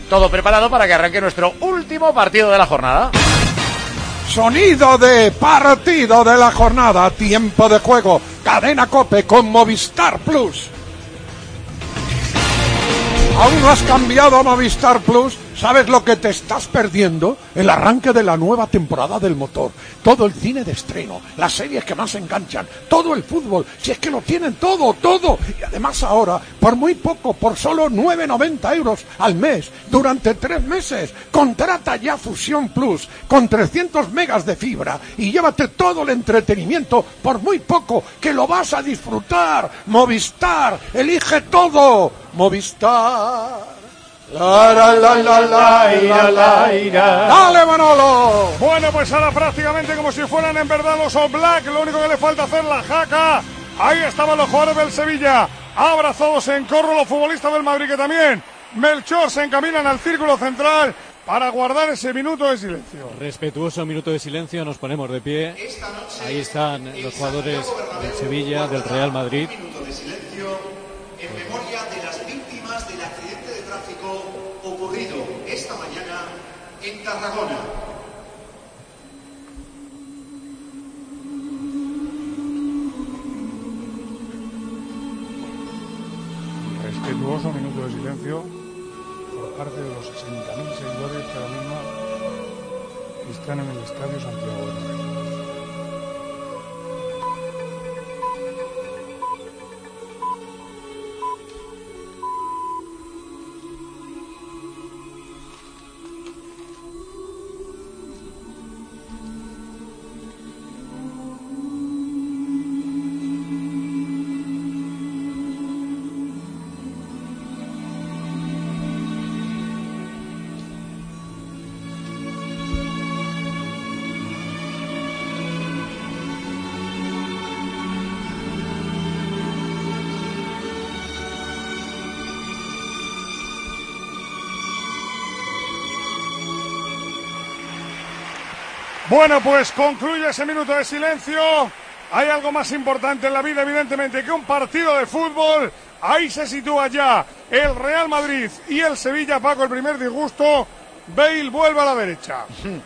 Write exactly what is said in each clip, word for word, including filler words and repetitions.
todo preparado para que arranque nuestro último partido de la jornada. Sonido de partido de la jornada, tiempo de juego, Cadena COPE con Movistar Plus. ¿Aún no has cambiado a Movistar Plus? ¿Sabes lo que te estás perdiendo? El arranque de la nueva temporada del motor, todo el cine de estreno, las series que más enganchan, todo el fútbol, si es que lo tienen todo, todo. Y además ahora, por muy poco, por solo nueve noventa euros al mes, durante tres meses, contrata ya Fusión Plus, con trescientos megas de fibra, y llévate todo el entretenimiento por muy poco, que lo vas a disfrutar. Movistar, elige todo. Movistar. La, la, la, la, la, la, la, la. ¡Dale, Manolo! Bueno, pues ahora prácticamente como si fueran en verdad los All Black, lo único que le falta hacer la jaca. Ahí estaban los jugadores del Sevilla, abrazados en corro los futbolistas del Madrid, que también Melchor se encaminan al círculo central para guardar ese minuto de silencio. Respetuoso minuto de silencio, nos ponemos de pie. Ahí están los jugadores del Sevilla, del Real Madrid. Minuto de silencio en memoria de las víctimas del accidente de tráfico ocurrido esta mañana en Tarragona. Respetuoso minuto de silencio por parte de los sesenta mil seguidores que ahora mismo están en el Estadio Santiago Bernabéu. Bueno, pues concluye ese minuto de silencio. Hay algo más importante en la vida, evidentemente, que un partido de fútbol. Ahí se sitúa ya el Real Madrid y el Sevilla. Paco, el primer disgusto. Bale vuelve a la derecha.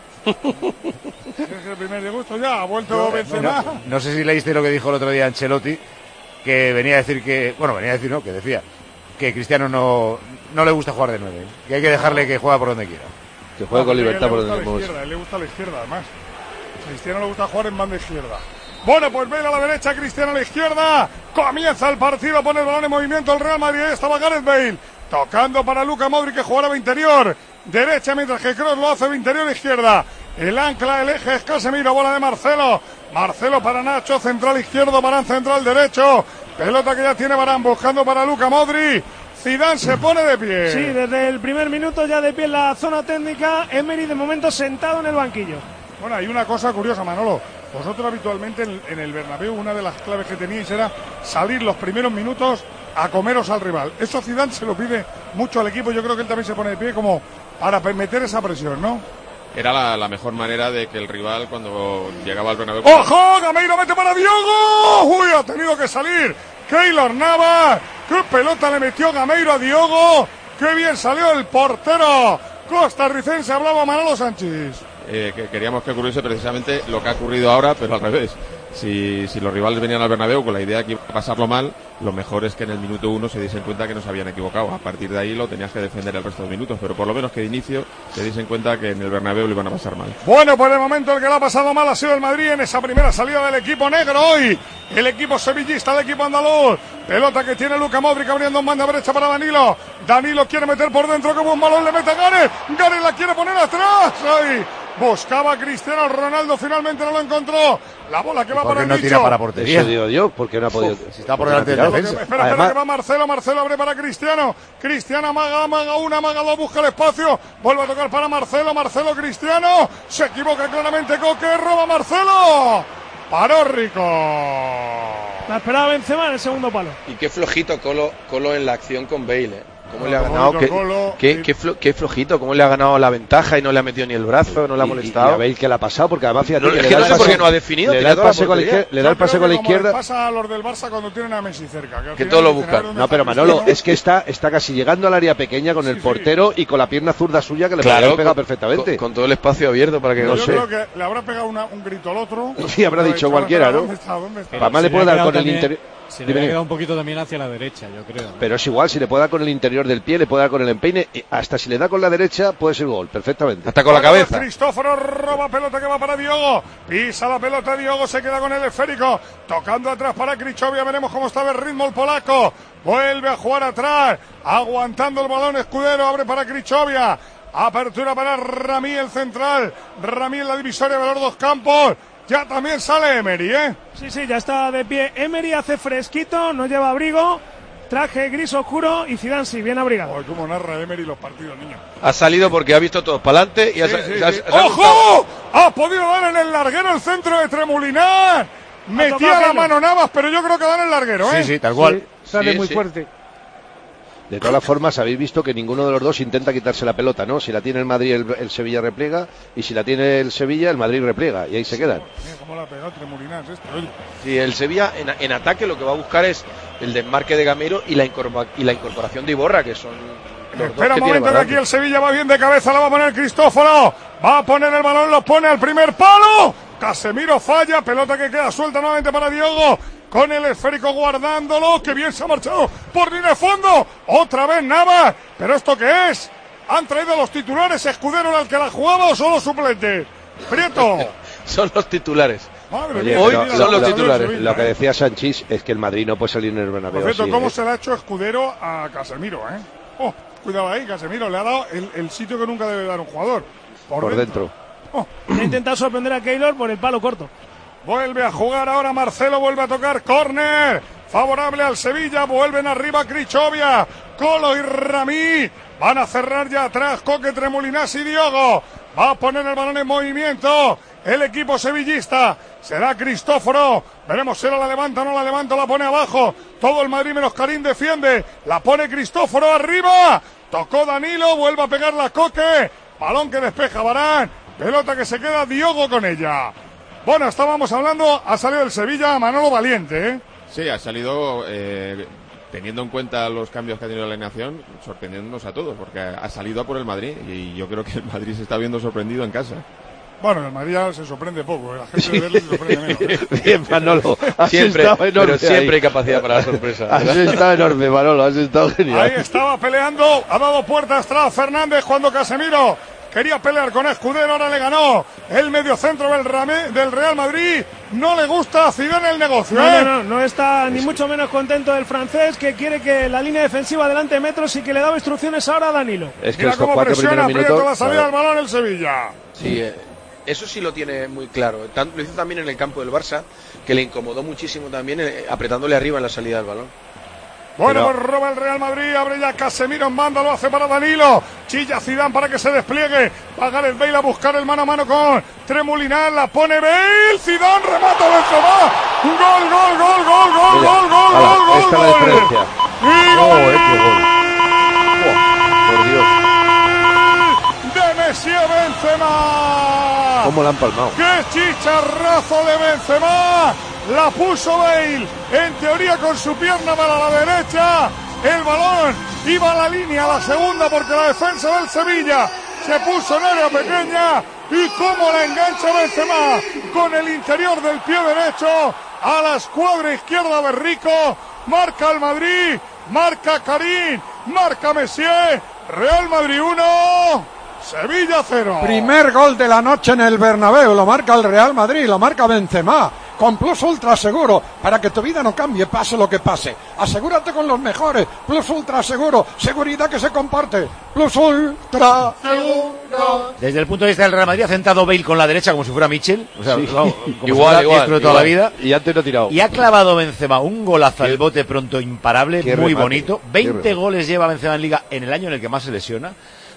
Es el primer disgusto ya, ha vuelto no, Benzema. No, no sé si leíste lo que dijo el otro día Ancelotti, que venía a decir que, bueno, venía a decir, no, que decía que Cristiano no, no le gusta jugar de nueve, que hay que dejarle que juegue por donde quiera. Que juegue con libertad por donde quiera. A él le gusta la izquierda, además. A Cristiano le gusta jugar en banda izquierda. Bueno, pues Bale a la derecha, Cristiano a la izquierda. Comienza el partido, pone el balón en movimiento el Real Madrid. Ahí estaba Gareth Bale, tocando para Luka Modric, que jugará de interior derecha, mientras que Kroos lo hace de interior izquierda. El ancla, el eje es Casemiro, bola de Marcelo. Marcelo para Nacho, central izquierdo, Varane central derecho. Pelota que ya tiene Varane, buscando para Luka Modric. Zidane se pone de pie. Sí, desde el primer minuto ya de pie en la zona técnica. Emery de momento sentado en el banquillo. Bueno, hay una cosa curiosa, Manolo. Vosotros habitualmente en, en el Bernabéu, una de las claves que teníais era salir los primeros minutos a comeros al rival. Eso Zidane se lo pide mucho al equipo. Yo creo que él también se pone de pie como para meter esa presión, ¿no? Era la, la mejor manera de que el rival, cuando llegaba al Bernabéu... ¡Ojo! Gameiro mete para Diogo. ¡Uy! Ha tenido que salir Keylor Navas. ¡Qué pelota le metió Gameiro a Diogo! ¡Qué bien salió el portero costarricense! Hablaba Manolo Sánchez. Eh, que queríamos que ocurriese precisamente lo que ha ocurrido ahora, pero al revés. Si, si los rivales venían al Bernabéu con la idea de que iba a pasarlo mal, lo mejor es que en el minuto uno se diesen cuenta que no se habían equivocado. A partir de ahí lo tenías que defender el resto de minutos, pero por lo menos que de inicio se diesen cuenta que en el Bernabéu lo iban a pasar mal. Bueno, pues de momento el que lo ha pasado mal ha sido el Madrid en esa primera salida del equipo negro hoy. El equipo sevillista, el equipo andaluz. Pelota que tiene Luka Modric abriendo en banda derecha para Danilo. Danilo quiere meter por dentro como un balón, le mete a Gareth. Gareth la quiere poner atrás. Ahí buscaba a Cristiano Ronaldo, finalmente no lo encontró. La bola que va para el no nicho. tira para portería. Eso digo yo, porque no ha podido. Uf, si está por delante del defensa. Espera, espera, Además... que va Marcelo, Marcelo abre para Cristiano. Cristiano amaga, amaga una, amaga dos, busca el espacio. Vuelve a tocar para Marcelo, Marcelo, Cristiano. Se equivoca claramente Coque, roba Marcelo. Paró Rico. La esperaba Benzema en el segundo palo. Y qué flojito Colo, Colo en la acción con Bale, ¿eh? ¿Cómo le ha ganado? Qué, qué, qué, flo, qué flojito, cómo le ha ganado la ventaja y no le ha metido ni el brazo, no le ha molestado. Y, y a Bale que le ha pasado, porque además fíjate, no, que es le que da no sé por qué no ha definido. Le da el pase con la izquierda. Le da el pase con la izquierda. Le pasa a los del Barça cuando tienen a Messi cerca. Que, que todo lo buscan. No, pero Manolo, es que está, está casi llegando al área pequeña con sí, el portero sí. y con la pierna zurda suya que le claro, podría pegar perfectamente. Con, con todo el espacio abierto para que yo no yo sé. Yo creo que le habrá pegado una, un grito al otro. Sí, habrá dicho cualquiera, ¿no? ¿Dónde está? ¿Dónde está? Además le puede dar con el interior. Se le ha quedado un poquito también hacia la derecha, yo creo. Pero es igual, si le puede dar con el interior del pie, le puede dar con el empeine, hasta si le da con la derecha, puede ser gol, perfectamente. Hasta con la cabeza. Cristóforo roba pelota que va para Diogo. Pisa la pelota, Diogo se queda con el esférico. Tocando atrás para Krichovia, veremos cómo está el ritmo el polaco. Vuelve a jugar atrás, aguantando el balón Escudero, abre para Krichovia. Apertura para Rami, el central. Rami en la divisoria de los dos campos. Ya también sale Emery, ¿eh? Sí, sí, ya está de pie. Emery hace fresquito, no lleva abrigo, traje gris oscuro y Zidane sí, bien abrigado. Ay, cómo narra Emery los partidos, niño. Ha salido porque ha visto todos para adelante y sí, ha, sí, ha, sí. ha, ha ¡Ojo! Ha podido dar en el larguero el centro de Tremolinar. Metía la mano Navas, pero yo creo que da en el larguero, ¿eh? Sí, sí, tal cual. Sí, sale sí, muy sí. fuerte. De todas las formas, habéis visto que ninguno de los dos intenta quitarse la pelota, ¿no? Si la tiene el Madrid, el, el Sevilla repliega, y si la tiene el Sevilla, el Madrid repliega, y ahí se quedan. Mira cómo la ha pegado Tremolinar, esto, oye. Sí, el Sevilla en, en ataque lo que va a buscar es el desmarque de Gamero y la, incorpora, y la incorporación de Iborra, que son los Espera dos que un momento que aquí el Sevilla va bien de cabeza, la va a poner Cristóforo, va a poner el balón, lo pone al primer palo, Casemiro falla, pelota que queda suelta nuevamente para Diogo, con el esférico guardándolo, que bien se ha marchado por línea de fondo, otra vez Navas, pero ¿esto qué es? ¿Han traído los titulares? ¿Escudero era el que la jugaba o solo suplente? Prieto. Son los titulares. Madre Oye, mía, hoy mira, son la los del titulares. Sevilla, Lo que ¿eh? decía Sanchís es que el Madrid no puede salir en el Bernabéu. Por cierto, así, ¿cómo ¿eh? se le ha hecho Escudero a Casemiro, eh? Oh, cuidado ahí, Casemiro, le ha dado el, el sitio que nunca debe dar un jugador. Por, Por dentro. dentro. Oh. Ha intentado sorprender a Keylor por el palo corto. Vuelve a jugar ahora Marcelo, vuelve a tocar córner. Favorable al Sevilla, vuelven arriba Krichovia, Colo y Rami. Van a cerrar ya atrás Coque, Tremolinas y Diogo. Va a poner el balón en movimiento el equipo sevillista. Será Cristóforo. Veremos si la levanta, no la levanta, la pone abajo. Todo el Madrid menos Karim defiende. La pone Cristóforo arriba. Tocó Danilo, vuelve a pegar la Coque. Balón que despeja Varane. Pelota que se queda Diogo con ella. Bueno, estábamos hablando, ha salido el Sevilla, Manolo Valiente, ¿eh? Sí, ha salido, eh, teniendo en cuenta los cambios que ha tenido la alineación, sorprendiéndonos a todos, porque ha salido a por el Madrid, y yo creo que el Madrid se está viendo sorprendido en casa. Bueno, el Madrid ya se sorprende poco, ¿eh? La gente de verle se sorprende menos, ¿eh? Bien, Manolo, has siempre, estado enorme pero siempre ahí. hay capacidad para la sorpresa. Has estado enorme, Manolo, has estado genial. Ahí estaba peleando, ha dado puerta atrás Fernández cuando Casemiro quería pelear con Escudero, ahora le ganó el mediocentro del, Rame, del Real Madrid. No le gusta a Zidane el negocio, No, ¿eh? no, no, no está ni mucho menos contento el francés, que quiere que la línea defensiva adelante metros y que le daba instrucciones ahora a Danilo. Es que Mira estos cómo cuatro presiona, primeros aprieta minutos... la salida Claro. del balón el Sevilla. Sí, eh, eso sí lo tiene muy claro. Tan- lo hizo también en el campo del Barça, que le incomodó muchísimo también eh, apretándole arriba en la salida del balón. Bueno, Pero- pues roba el Real Madrid, abre ya Casemiro en banda, lo hace para Danilo. Chilla Zidane para que se despliegue. Va Gareth Bale a buscar el mano a mano con Tremolinar, la pone Bale. Zidane remata Benzema. Gol, gol, gol, gol, gol, Mira, gol, gol, ala, gol, esta es la gol. diferencia. Y Oh, gol eh, qué gol. Buah, por Dios, de Messi a Benzema. cómo la han palmado. ¡Qué chicharrazo de Benzema! La puso Bale, en teoría con su pierna para la derecha. El balón iba a la línea, a la segunda, porque la defensa del Sevilla se puso en área pequeña. Y cómo la engancha Benzema con el interior del pie derecho a la escuadra izquierda de Rico. Marca el Madrid, marca Karim, marca Messier. Real Madrid uno, Sevilla cero. Primer gol de la noche en el Bernabéu, lo marca el Real Madrid, lo marca Benzema, con Plus Ultra Seguro, para que tu vida no cambie, pase lo que pase. Asegúrate con los mejores, Plus Ultra Seguro, seguridad que se comparte, Plus Ultra Seguro. Desde el punto de vista del Real Madrid ha centrado Bale con la derecha como si fuera Mitchell, o sea, Sí. vamos, como si Igual, fuera igual, diestro de toda igual. la vida. Y antes no ha tirado. Y ha clavado Benzema un golazo al bote pronto imparable, Qué muy remate, bonito. qué veinte remate. goles lleva Benzema en Liga en el año en el que más se lesiona.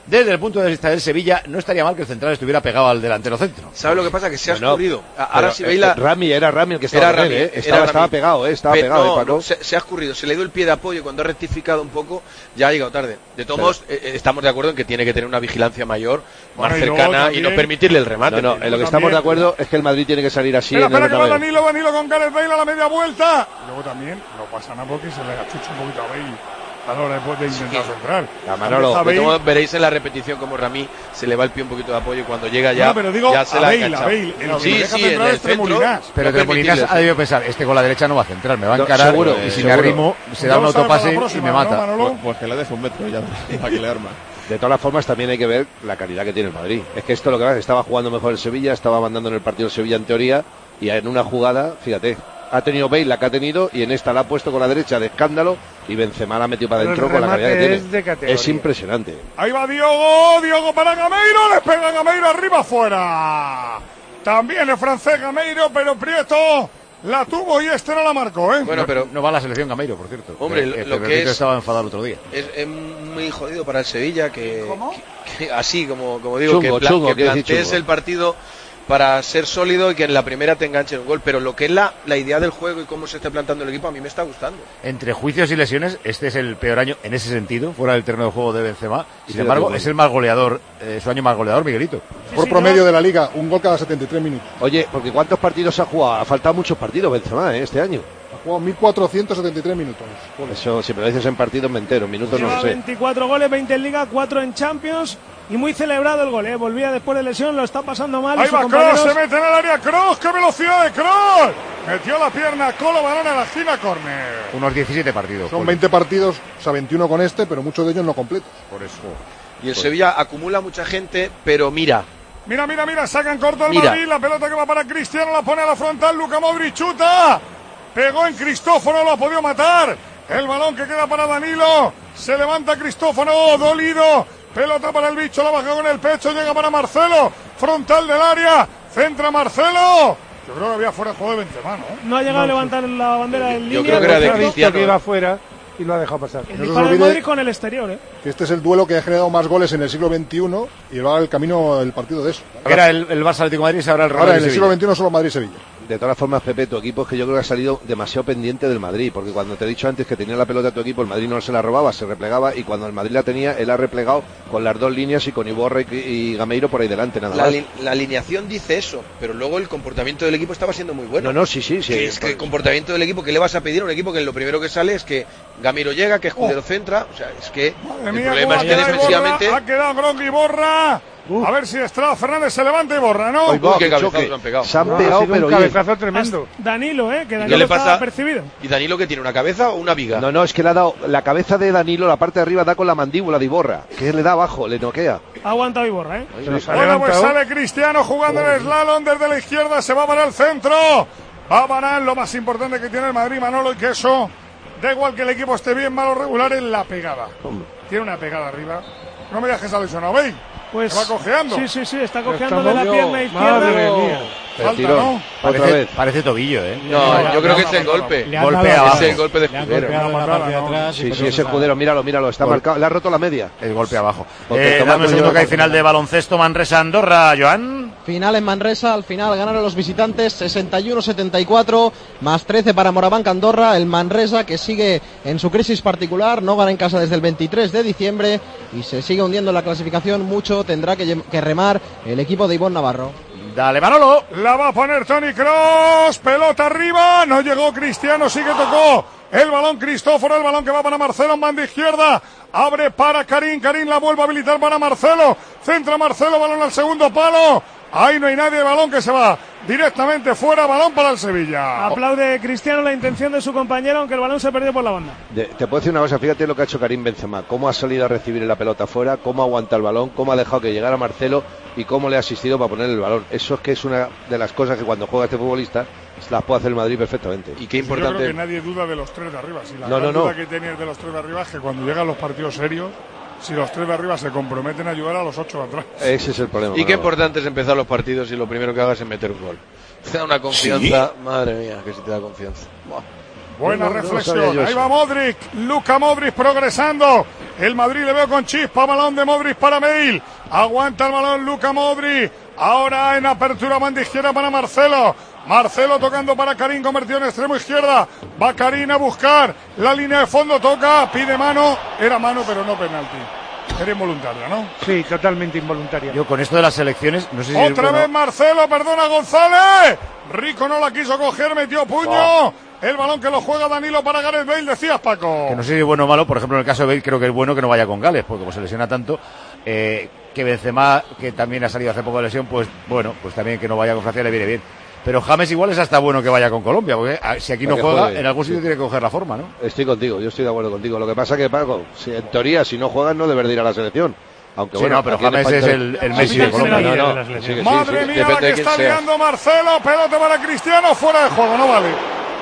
Desde el punto de vista del Sevilla, no estaría mal que el central estuviera pegado al delantero centro. ¿Sabes lo que pasa? Que se ha No, no, escurrido. Ahora si veis la... eh, Rami, era Rami el que estaba Era con él, Rami, ¿eh? era Estaba, Rami. estaba pegado, ¿eh? Estaba Pero pegado, no, ¿eh, Paco? no, se, se ha escurrido, se le dio el pie de apoyo y cuando ha rectificado un poco ya ha llegado tarde. De todos Pero- modos, eh, estamos de acuerdo en que tiene que tener una vigilancia mayor, más Bueno, y luego cercana y también- no permitirle el remate. No, no, en lo que estamos también- de acuerdo es que el Madrid tiene que salir así Espera, en el espera que va Bernabéu. Danilo, Danilo con Gareth Bale a la media vuelta. Y luego también no pasa nada porque se le achucha un poquito a Bale a la hora después de intentar centrar. A Manolo, Deja De Bale- todos modos, veréis en la repetición como Rami se le va el pie un poquito de apoyo y cuando llega ya, No, pero digo ya se a la ha Bale, a enganchado. Bale. El que Sí, deja sí, centrar en el es Tremolinas. centro. Pero no Tremolinas permitirle ha debido pensar, este con la derecha no va a centrar, me va a No, encarar seguro, y si seguro. me arrimo se da Ya un lo sabe para autopase la y próxima, me ¿no, mata. Manolo? Pues, pues que le deje un metro ya para que le arma. De todas las formas, también hay que ver la calidad que tiene el Madrid. Es que esto lo que pasa, estaba jugando mejor el Sevilla, estaba mandando en el partido el Sevilla en teoría, y en una jugada, fíjate, ha tenido Bale la que ha tenido, y en esta la ha puesto con la derecha de escándalo, y Benzema la ha metido para Pero el adentro con la calidad que remate tiene. es de categoría. Es impresionante. Ahí va Diogo, Diogo para Gameiro, le pega Gameiro arriba afuera. También el francés Gameiro, pero Prieto la tuvo y este no la marcó, ¿eh? Bueno, pero No va a la selección Gameiro, por cierto. Hombre, Que- lo- que lo que Pedrito es- estaba enfadado el otro día. es, es muy jodido para el Sevilla que, que- que así como, como digo, Chungo, que, pla- chungo, que quiere decir plantees chungo. el partido para ser sólido y que en la primera te enganche un gol, pero lo que es la, la idea del juego y cómo se esté plantando el equipo a mí me está gustando. Entre juicios y lesiones, este es el peor año en ese sentido, fuera del terreno de juego de Benzema. Sin Sí, embargo, de es el más goleador, eh, su año más goleador, Miguelito. Sí, Por sí, promedio no. de la liga, un gol cada setenta y tres minutos. Oye, porque ¿cuántos partidos ha jugado? Ha faltado muchos partidos Benzema, ¿eh? Este año. Ha jugado mil cuatrocientos setenta y tres minutos. Eso, si me lo dices en partidos, me entero, en minutos no Lleva lo sé. veinticuatro goles, veinte en Liga, cuatro en Champions. Y muy celebrado el gol, ¿eh? Volvía después de lesión, lo está pasando mal. y Ahí sus va compañeros- Kroos, se mete en el área Kroos, qué velocidad de Kroos. Metió la pierna, Colo, balón a la esquina, córner. Unos diecisiete partidos. Son Poli. veinte partidos, o sea, veintiuno con este, pero muchos de ellos no completos. Por eso. Y el Sevilla acumula mucha gente, pero mira, Mira, mira, mira, sacan corto el Mira. Madrid, la pelota que va para Cristiano, la pone a la frontal, Luka Modric chuta. Pegó en Cristófono, lo ha podido matar. El balón que queda para Danilo. Se levanta Cristófono, dolido. Pelota para el bicho, la baja con el pecho, llega para Marcelo. Frontal del área, centra Marcelo. Yo creo que había fuera de juego de Benzema, ¿no? No ha llegado a levantar la bandera en Yo línea. creo que era de Ha visto Cristiano. que iba afuera y lo ha dejado pasar. El No se disparo os de olvide- Modric con el exterior, ¿eh? Que este es el duelo que ha generado más goles en el siglo veintiuno y va el camino el partido de eso. Era el, el Barça Atlético de Madrid, ahora el Real Ahora en Madrid el siglo Sevilla. veintiuno solo Madrid-Sevilla. De todas formas, Pepe, tu equipo es que yo creo que ha salido demasiado pendiente del Madrid, porque cuando te he dicho antes que tenía la pelota tu equipo, el Madrid no se la robaba, se replegaba, y cuando el Madrid la tenía, él ha replegado con las dos líneas y con Iborra y, y Gameiro por ahí delante, nada la, más. li- la alineación dice eso, pero luego el comportamiento del equipo estaba siendo muy bueno. No, no, sí, sí, sí. Que es que el comportamiento del equipo, ¿qué le vas a pedir a un equipo que lo primero que sale es que Gamiro llega, que Escudero centra? O sea, es que Madre el mía, problema cómo es ha que quedado defensivamente... Iborra, ha quedado Gronk y Borra. A ver si Estrada Fernández se levanta y borra, ¿no? Uy, va, qué qué cabezazos choque. le han pegado. Se han No, ha pegado, sido pero un oye, cabezazo tremendo. Danilo, ¿eh? Que ¿Qué Danilo le estaba pasa? percibido. ¿Y Danilo que tiene, una cabeza o una viga? no, no, es que le ha dado la cabeza de Danilo, la parte de arriba da con la mandíbula de Iborra, que le da abajo, le noquea. Ha aguantado Iborra, ¿eh? Se nos ha Bueno, pues levantado. sale Cristiano jugando en el slalom desde la izquierda, se va para el centro. Va para lo más importante que tiene el Madrid, Manolo, y que eso, da igual que el equipo esté bien, malo o regular, en la pegada. Tiene una pegada arriba. No me dejes a lesionado, ¿veis? Pues, Se va cojeando. Sí, sí, sí, está cojeando Estamos- de la pierna izquierda. Madre mía. El Falta, tirón, ¿no? otra Parece, vez. parece tobillo, ¿eh? No, yo creo que no, es el no, golpe. Le han Golpe dado- abajo. Es el golpe de Le han Escudero. golpeado en la patada, parte de no. atrás. y Sí, por sí, eso es se ha- Escudero, míralo, míralo, está Gol. marcado, le ha roto la media. El golpe abajo. Porque Eh, toma dame un muy segundo bien. que hay final de baloncesto Manresa-Andorra, Joan. Final en Manresa, al final ganaron los visitantes sesenta y uno setenta y cuatro, más trece para Morabanca Andorra, el Manresa que sigue en su crisis particular, no gana en casa desde el veintitrés de diciembre y se sigue hundiendo en la clasificación, mucho tendrá que, que remar el equipo de Ivonne Navarro. Dale, Manolo. La va a poner Toni Kroos, pelota arriba, no llegó Cristiano, sí que tocó el balón Cristóforo, el balón que va para Marcelo en banda izquierda, abre para Karim, Karim la vuelve a habilitar para Marcelo, centra Marcelo, balón al segundo palo, ahí no hay nadie, balón que se va directamente fuera, balón para el Sevilla. Aplaude Cristiano la intención de su compañero, aunque el balón se perdió por la banda. De- te puedo decir una cosa, fíjate lo que ha hecho Karim Benzema, cómo ha salido a recibir la pelota afuera, cómo aguanta el balón, cómo ha dejado que llegara Marcelo y cómo le ha asistido para poner el balón. Eso es que es una de las cosas que cuando juega este futbolista las puede hacer el Madrid perfectamente. Y qué Yo creo importante... que nadie duda de los tres de arriba. Si la No, gran no, no. duda que tenías de los tres de arriba es que cuando llegan los partidos serios, si los tres de arriba se comprometen a ayudar a los ocho de atrás. Ese es el problema. Y qué Manolo. importante es empezar los partidos y lo primero que hagas es meter un gol. Te da una confianza, madre mía, que si te da confianza. Buah. Buena No, no, no reflexión. sabía yo Ahí eso. va Modric. Luka Modric progresando. El Madrid le veo con chispa. Balón de Modric para Bale. Aguanta el balón Luka Modric. Ahora en apertura banda izquierda para Marcelo. Marcelo tocando para Karim, convertido en extremo izquierda. Va Karim a buscar la línea de fondo. Toca, pide mano. Era mano, pero no penalti. Era involuntaria, ¿no? Sí, totalmente involuntaria. Yo con esto de las selecciones, no sé si... Otra es bueno. vez Marcelo, perdona González. Rico no la quiso coger, metió puño. Oh. El balón que lo juega Danilo para Gareth Bale, decías Paco. Que no sé si es bueno o malo, por ejemplo en el caso de Bale creo que es bueno que no vaya con Gales, porque como se lesiona tanto, eh, que Benzema, que también ha salido hace poco de lesión, pues bueno, pues también que no vaya con Francia le viene bien. Pero James igual es hasta bueno que vaya con Colombia, porque si aquí no Para que juega, juegue. en algún sitio tiene que coger la forma, ¿no? Estoy contigo, yo estoy de acuerdo contigo. Lo que pasa que, Paco, si, en teoría, si no juegan, no debería ir a la selección. Aunque Sí, bueno, no, pero aquí en James España- es el- el Messi de Sí, Colombia. no, no, de las sí, lesiones. sí, Madre sí, mía, depende la que de quién está sea. liando Marcelo. Pelota para Cristiano, fuera de juego, no vale.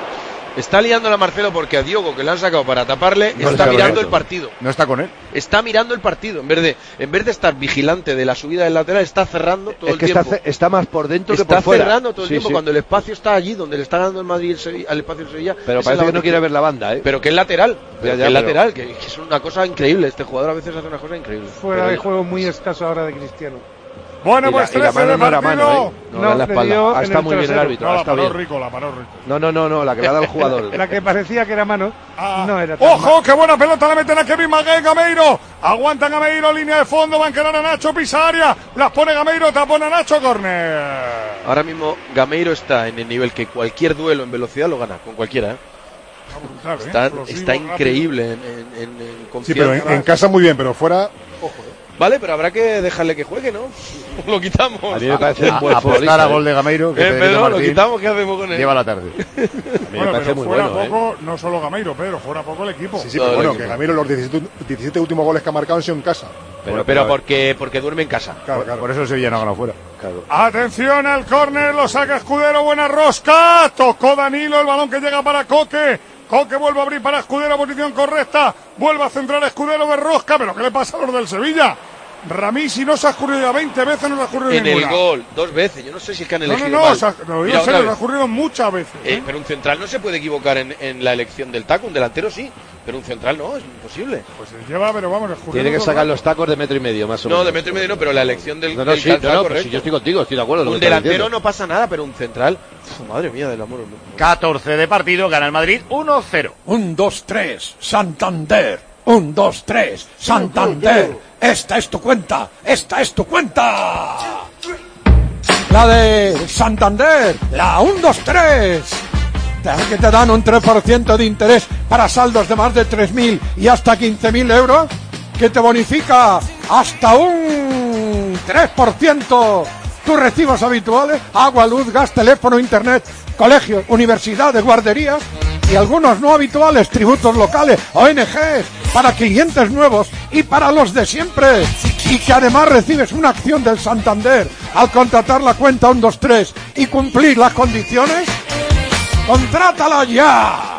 Está liándola Marcelo porque a Diogo, que le han sacado para taparle, No está está mirando con el él. partido. No está con él. Está mirando el partido. En vez de, en vez de estar vigilante de la subida del lateral, está cerrando todo Es el que tiempo. está, ce- está más por dentro que Está por fuera. cerrando todo el Sí, tiempo sí. cuando el espacio está allí, donde le está ganando el Madrid el Sevilla- al espacio del Sevilla. Pero es parece el que no lado quiere ver la banda, ¿eh? Pero que es lateral. Pero Ya, ya, que es pero- lateral, que, que es una cosa increíble. Este jugador a veces hace una cosa increíble. Fuera Pero de ya- juego muy escaso ahora de Cristiano. Bueno, Y la- pues y la trece de mano no era partido. mano, ¿eh? No, No, en la le espalda. dio Ah, en está el muy bien el trasero. árbitro. No, ah, la está paró bien. Rico, la paró Rico. No, no, no, no, la que le ha dado el jugador. La que parecía que era mano, Ah. no era tan ¡Ojo! mano. ¡Qué buena pelota la meten a Kevin Maguire! Gameiro. Aguanta Gameiro, línea de fondo. Van a quedar a Nacho, pisa área. Las pone Gameiro, tapona a Nacho, córner. Ahora mismo Gameiro está en el nivel que cualquier duelo en velocidad lo gana, con cualquiera. ¿eh? Brutal, ¿eh? Está, Explosivo, está rápido. increíble en, en, en- en Sí, confianza. pero en, en casa muy bien, pero fuera. Vale, pero habrá que dejarle que juegue, ¿no? Lo quitamos. A mí me parece un A- buen apostar futbolista, a ¿eh? gol de Gameiro, que Eh, Federico Pedro, lo Martín quitamos, ¿qué hacemos con él? lleva la tarde. A mí me Bueno, parece pero muy fuera bueno, ¿eh? poco, no solo Gameiro, Pedro, fuera poco el equipo. Sí, sí, Todo pero el bueno, equipo. que Gamiro los diecisiete, diecisiete últimos goles que ha marcado han sido en casa. Pero, pero porque, porque duerme en casa. Claro, Por, claro. por eso el Sevilla no ha ganado fuera. Claro. Atención al córner, lo saca Escudero, buena rosca. Tocó Danilo, el balón que llega para Coque. Coque vuelve a abrir para Escudero, posición correcta. Vuelve a centrar Escudero de rosca. ¿Pero qué le pasa a los del Sevilla? Ramisi no se ha escurrido ya veinte veces, no se ha escurrido En el ninguna. gol, dos veces. Yo no sé si es que han No, elegido no, no, mal. se ha, lo digo Mira, en otra serio, vez. se ha ocurrido muchas veces. Eh, ¿eh? pero un central no se puede equivocar en, en la elección del taco. Un delantero sí, pero un central no, es imposible. Pues se lleva, pero vamos, escurriendo Tiene que todo sacar el los tacos de metro y medio, más o menos. No, de metro y medio no, pero la elección del, No, no, del sí, no, calzado, no, pero correcto. si yo estoy contigo, estoy de acuerdo. lo Un que estás delantero diciendo. no pasa nada, pero un central. Uf, madre mía del amor. catorce de partido, gana el Madrid uno cero. Un, dos, tres, Santander. Un, dos, tres, Santander. Esta es tu cuenta. Esta es tu cuenta. La de Santander. La un, dos, tres. Que te dan un tres por ciento de interés para saldos de más de tres mil y hasta quince mil euros. Que te bonifica hasta un tres por ciento tus recibos habituales. Agua, luz, gas, teléfono, internet, colegios, universidades, guarderías. Y algunos no habituales, tributos locales, O N Ges, para clientes nuevos y para los de siempre. Y que además recibes una acción del Santander al contratar la cuenta uno dos tres y cumplir las condiciones. ¡Contrátala ya!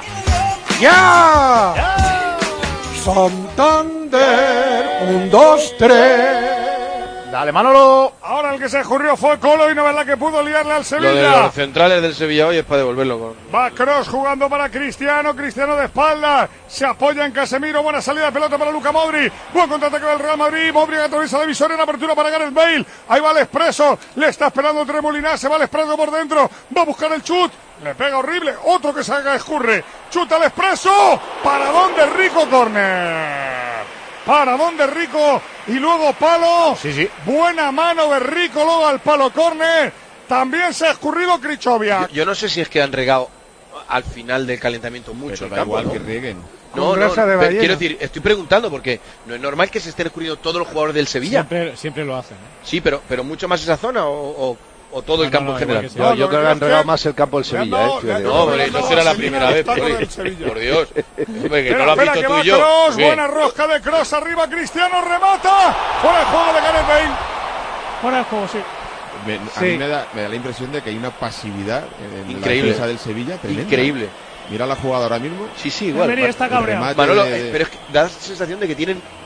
¡Ya! Santander, un, dos, tres. Dale, Manolo. Ahora el que se escurrió fue Colo y no es verdad que pudo liarle al Lo de Sevilla. los centrales del Sevilla hoy es para devolverlo con... Va Kroos jugando para Cristiano, Cristiano de espalda, se apoya en Casemiro, buena salida de pelota para Luka Modric, buen contraataque del Real Madrid, Modric atraviesa la divisoria en apertura para Gareth Bale, ahí va el expreso, le está esperando Tremolinar, se va el expreso por dentro, va a buscar el chut, le pega horrible, otro que saca escurre, chuta al expreso, para donde Rico, córner. Para donde Rico y luego palo. Sí, sí. Buena mano de Rico luego al palo córner. También se ha escurrido Krichovia. Yo, yo no sé si es que han regado al final del calentamiento mucho Pero el da campo, igual ¿no? que rieguen. No, Con no, grasa de pero ballena. quiero decir, estoy preguntando porque no es normal que se estén escurriendo todos los jugadores del Sevilla. Siempre, siempre lo hacen. ¿eh? Sí, pero, pero mucho más esa zona o, o, o todo el No, campo no, en general. igual que No, No, yo lo creo que que han es que- regado más el campo del Le han Sevilla, dado- eh. le han fíjate. dado- No, hombre, no será la primera vez. Taco Poli. del Sevilla. Por Dios. Hombre, que Espera, no lo has espera, visto que tú va y yo. Kroos, ¿Qué? buena rosca de Kroos, arriba Cristiano, remata. Fuera el juego de Gareth Bale. Fuera de juego, sí. Me- a Sí. mí me da, me da la impresión de que hay una pasividad en Increíble. la defensa del Sevilla tremenda. Increíble. Mira la jugada ahora mismo. Sí, sí, igual. Emery está el cabreado. remate Manolo, de- eh, pero es que da la sensación de que tienen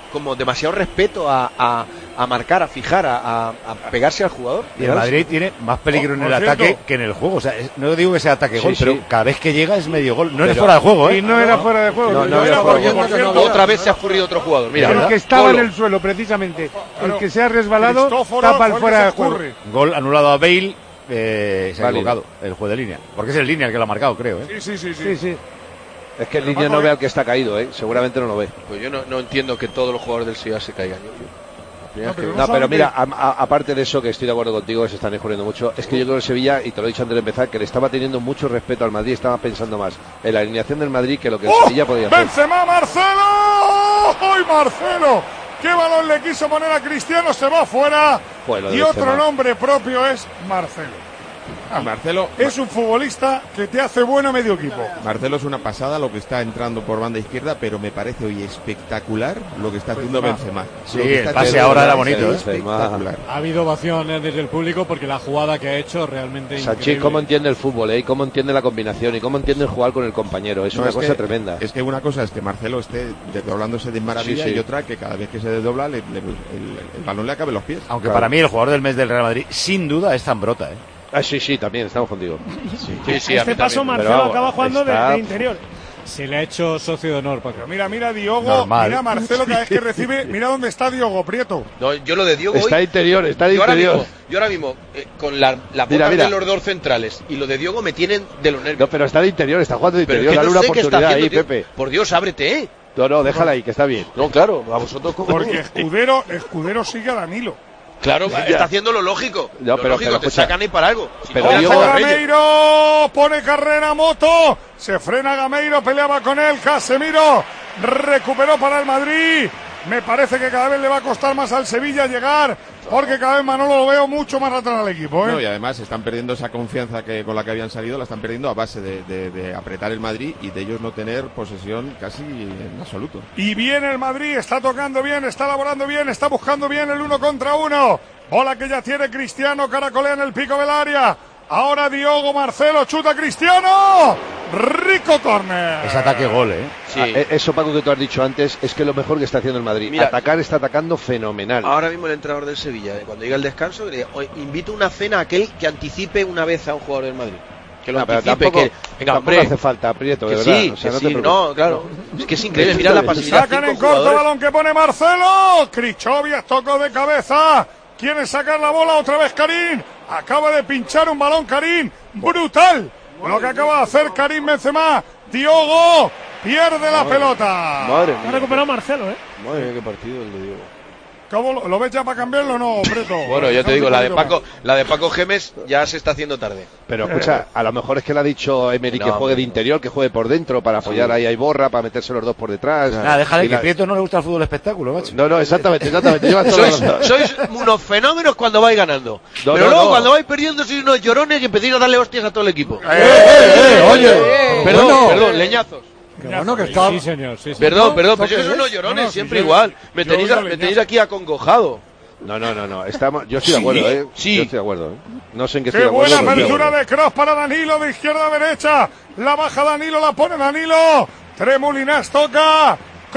como demasiado respeto a, a, a marcar, a fijar, a, a, a pegarse al jugador. Y el Madrid tiene más peligro en el ataque que en el juego. O sea, es, no digo que sea ataque-gol, sí, pero sí. cada vez que llega es medio gol. No pero, era fuera de juego, ¿eh? Y no era fuera de juego. No, no, no era fuera de juego. Cierto, otra vez se ha ocurrido otro jugador. Mira, el que estaba Golo. en el suelo, precisamente. El que se ha resbalado, tapa el fuera de juego. Gol anulado a Bale. Eh, se ha equivocado el juez de línea. Porque es el línea el que lo ha marcado, creo, ¿eh? Sí, sí, sí. sí. sí, sí. Es que el línea no ve al que está caído, ¿eh? Seguramente no lo ve. Pues yo no, no entiendo que todos los jugadores del Sevilla se caigan. Yo, yo, no, pero, no, no, pero mira, a, a, aparte de eso, que estoy de acuerdo contigo, que se están escurriendo mucho, es que yo creo que el Sevilla, y te lo he dicho antes de empezar, que le estaba teniendo mucho respeto al Madrid, estaba pensando más en la alineación del Madrid que lo que el ¡Oh! Sevilla podía hacer. ¡Benzema, Marcelo! ¡Ay, Marcelo! ¿Qué balón le quiso poner a Cristiano? Se va fuera. Bueno, y otro nombre propio es Marcelo. Ah, Marcelo es un futbolista que te hace bueno medio equipo. Marcelo es una pasada lo que está entrando por banda izquierda, pero me parece hoy espectacular lo que está haciendo Benzema. Sí, el pase ahora era bonito, ¿eh? Espectacular. Ha habido ovación desde el público porque la jugada que ha hecho realmente Sanchís, increíble. cómo entiende el fútbol, ¿eh? Y cómo entiende la combinación y cómo entiende el jugar con el compañero. Es no, una es cosa que, tremenda. Es que una cosa es que Marcelo esté desdoblándose de maravilla sí, sí. y otra que cada vez que se desdobla le, le, el, el balón le acabe los pies. Aunque claro. para mí el jugador del mes del Real Madrid sin duda es Zambrota, ¿eh? Ah, sí, sí, también, estamos contigo. Sí, sí, sí, este paso Marcelo vamos, acaba jugando está... de, de interior. Se le ha hecho socio de honor, Paco. Pero mira, mira Diogo, Normal. Mira Marcelo cada vez que recibe, mira dónde está Diogo Prieto. No, yo lo de Diogo está hoy, interior, está de yo interior. Ahora mismo, yo ahora mismo, eh, con la, la boca de los dos centrales y lo de Diogo me tienen de los nervios. No, pero está de interior, está jugando de interior, pero es que dale no una sé oportunidad ahí, haciendo, Pepe. Por Dios, ábrete, ¿eh? No, no, déjala ahí, que está bien. No, claro, a vosotros como... Porque Escudero, Escudero sigue a Danilo. Claro, ya. Está haciendo lo lógico. No, lo pero, lógico, pero te escucha, sacan ahí para algo. Si pero no, Diego... Gameiro pone carrera a Moto. Se frena Gameiro, peleaba con él. Casemiro recuperó para el Madrid. Me parece que cada vez le va a costar más al Sevilla llegar, porque cada vez Manolo lo veo mucho más atrás al equipo, ¿eh? No, y además están perdiendo esa confianza que con la que habían salido, la están perdiendo a base de, de, de apretar el Madrid y de ellos no tener posesión casi en absoluto. Y viene el Madrid, está tocando bien, está elaborando bien, está buscando bien el uno contra uno. Bola que ya tiene Cristiano, caracolea en el pico del área. Ahora Diogo, Marcelo, chuta Cristiano. Rico córner. Es ataque gol, ¿eh? Sí. Ah, eso, Paco, que tú has dicho antes, es que lo mejor que está haciendo el Madrid. Mira, atacar está atacando fenomenal. Ahora mismo el entrenador del Sevilla, eh, cuando llega el descanso, le invito una cena a aquel que anticipe una vez a un jugador del Madrid. Que lo no, anticipe, tampoco, que venga, tampoco hombre, hace falta, Prieto, de que verdad. Sí, o sea, que no, sí, te no, claro. Es que es increíble, mira la pasividad. Sacan en corto el balón que pone Marcelo. Krichovias tocó de cabeza. Quiere sacar la bola otra vez Karim. Acaba de pinchar un balón Karim. Brutal lo que acaba de hacer Karim Benzema. Diogo pierde la madre, pelota. Madre ha recuperado Marcelo, ¿eh? Madre mía, qué partido el de Diogo. ¿Cómo lo, lo ves ya para cambiarlo o no, Preto? Bueno, yo te digo, la de Paco, la de Paco Gemes ya se está haciendo tarde. Pero escucha, a lo mejor es que le ha dicho Emery no, que juegue de interior, que juegue por dentro para apoyar sí. ahí a Iborra, para meterse los dos por detrás. Nada, déjale que la... Prieto no le gusta el fútbol espectáculo, macho. No, no, exactamente, exactamente. sois, sois unos fenómenos cuando vais ganando. No, pero no, luego no. cuando vais perdiendo sois unos llorones y empezáis a darle hostias a todo el equipo. ¡Eh, eh, eh! Oye, eh, perdón, bueno. perdón, leñazos. Qué bueno que está. Sí, señor, sí, sí. Perdón, perdón, pero sois unos llorones, no, siempre sí, igual. Me tenéis, me tenéis aquí acongojado. No, no, no, no. Estamos, yo estoy sí, de acuerdo, ¿eh? Sí. Yo estoy de acuerdo, ¿eh? No sé en qué, qué estoy de acuerdo. Qué buena apertura de Kroos para Danilo, de izquierda a derecha. La baja Danilo, la pone Danilo. Tremolinas toca.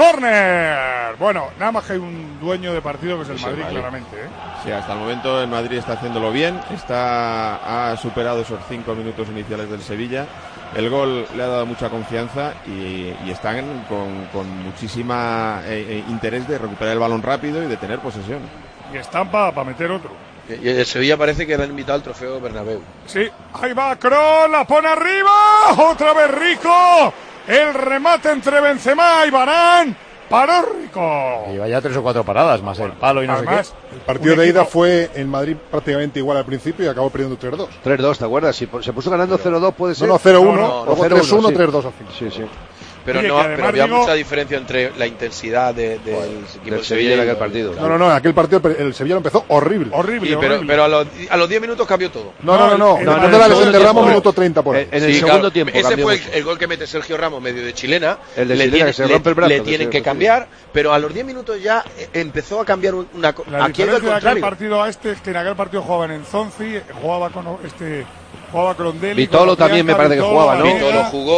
Córner. Bueno, nada más que hay un dueño de partido que es el sí, Madrid, Madrid, claramente, ¿eh? Sí, hasta el momento el Madrid está haciéndolo bien. Está, ha superado esos cinco minutos iniciales del Sevilla. El gol le ha dado mucha confianza y, y están con, con muchísima eh, eh, interés de recuperar el balón rápido y de tener posesión. Y están para pa meter otro. Y el Sevilla parece que le han invitado al trofeo Bernabéu. Sí, ahí va Kroos, la pone arriba, otra vez Rico. El remate entre Benzema y Varane. Paró Rico. Lleva ya tres o cuatro paradas, más el palo y no Además, sé qué. El partido de ida fue en Madrid prácticamente igual al principio y acabó perdiendo tres dos. tres dos, ¿te acuerdas? Si se puso ganando cero dos, puede ser. No, no, cero uno, no, no, tres uno, tres dos al final. Sí, sí. Pero Oye, no, pero había digo... mucha diferencia entre la intensidad de, de bueno, el equipo del de Sevilla en aquel partido. No, no, no, en aquel partido el Sevilla lo empezó horrible. Horrible, sí, pero, horrible. pero a los, a los diez minutos cambió todo. No, no, no, no. El, no, el, no, el, no la el, lesión de Ramos, el, minuto treinta por ahí. En sí, el segundo claro, tiempo. Ese fue el, mucho. el gol que mete Sergio Ramos medio de chilena. El de le chilena, tiene, que se rompe el brazo. Le tienen que, que cambiar, pero a los diez minutos ya empezó a cambiar una cosa. La Aquí es al diferencia de aquel contrario. partido a este es que en aquel partido jugaban en Zonzi, jugaba con este, jugaba con Rondelli. Vitolo también me parece que jugaba, ¿no? Vitolo jugó.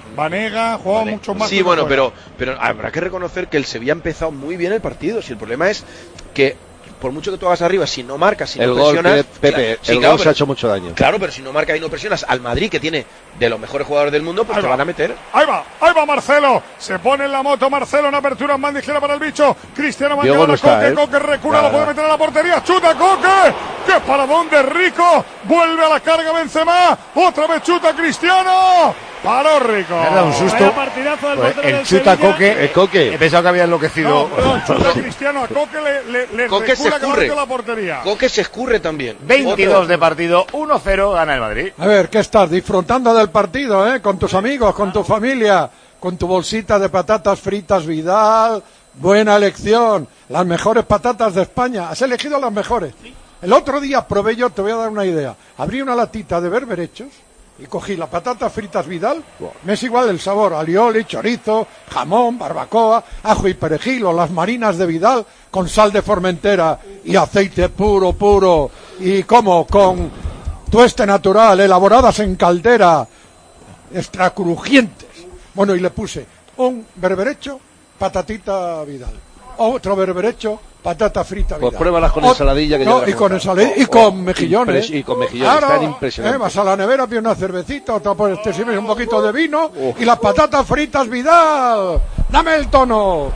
Vanega, jugaba Vale. mucho más. Sí, bueno, pero, pero habrá que reconocer que el Sevilla ha empezado muy bien el partido. Si el problema es que, por mucho que tú hagas arriba, si no marcas, si el no gol, presionas. Pepe, claro, sí, el claro, gol se pero, ha hecho mucho daño. Claro, pero si no marcas y no presionas al Madrid, que tiene de los mejores jugadores del mundo, pues Ahí te va. van a meter. Ahí va, ahí va Marcelo. Se pone en la moto Marcelo, una apertura en bandijera para el bicho. Cristiano va a Diego llevar no a está, Coque, ¿eh? Coque recula, Nada. lo puede meter a la portería. Chuta Coque. ¡Qué paradón de Rico! Vuelve a la carga Benzema. Otra vez chuta Cristiano. Paró Rico. Me ha dado un susto. Vaya partidazo del Pues portero el del chuta Sevilla. Coque, El Coque. he pensado que había enloquecido. No, no, chuta Cristiano a Coque le, le, le Coque se recula que va a escurre. meter la portería. Coque se escurre también. veintidós Otro. de partido, uno cero, gana el Madrid. A ver, ¿qué estás? Disfrutando del partido, ¿eh? Con tus amigos, con tu familia, con tu bolsita de patatas fritas Vidal. Buena elección. Las mejores patatas de España. Has elegido las mejores. El otro día probé yo, te voy a dar una idea. Abrí una latita de berberechos y cogí las patatas fritas Vidal. Me es igual el sabor. Alioli, chorizo, jamón, barbacoa, ajo y perejil o las marinas de Vidal con sal de Formentera y aceite puro, puro. Y como con tueste natural, elaboradas en caldera, extra crujientes. Bueno, y le puse un berberecho, patatita Vidal. Otro berberecho, patata frita Vidal. Pues pruébalas con Ot- ensaladilla que no, ya y con verás. ensaladilla y Oh, con oh, mejillones. impres- y con mejillones, están impresionantes. eh, vas a la nevera, pides una cervecita, otra pues te sirves un poquito de vino y las patatas fritas Vidal. Dame el tono.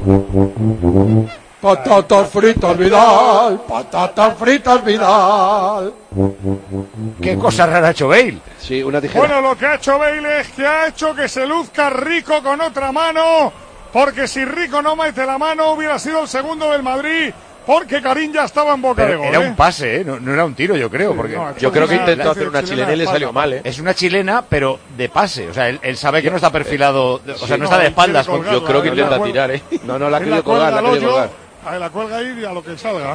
Patatas fritas Vidal, patatas fritas Vidal. Qué cosa rara ha hecho Bale. Sí, una tijera. Bueno, lo que ha hecho Bale es que ha hecho que se luzca Rico con otra mano, porque si Rico no mete la mano hubiera sido el segundo del Madrid, porque Karim ya estaba en boca de Pero gol. era ¿eh? un pase, ¿eh? no, no era un tiro, yo creo. Porque no, Yo creo que Una- intentó la- hacer una chilena chilena y le de salió espalda. mal, ¿eh? es una chilena, pero de pase. O sea, él, él sabe que no está perfilado, de- o sea, no no, está de él espaldas. quiere con- colgar. Yo creo que la- intenta la- tirar, ¿eh? No, no, la ha Él querido la cuelga colgar, la ha al querido hoyo, colgar. ahí la cuelga ahí y a lo que salga.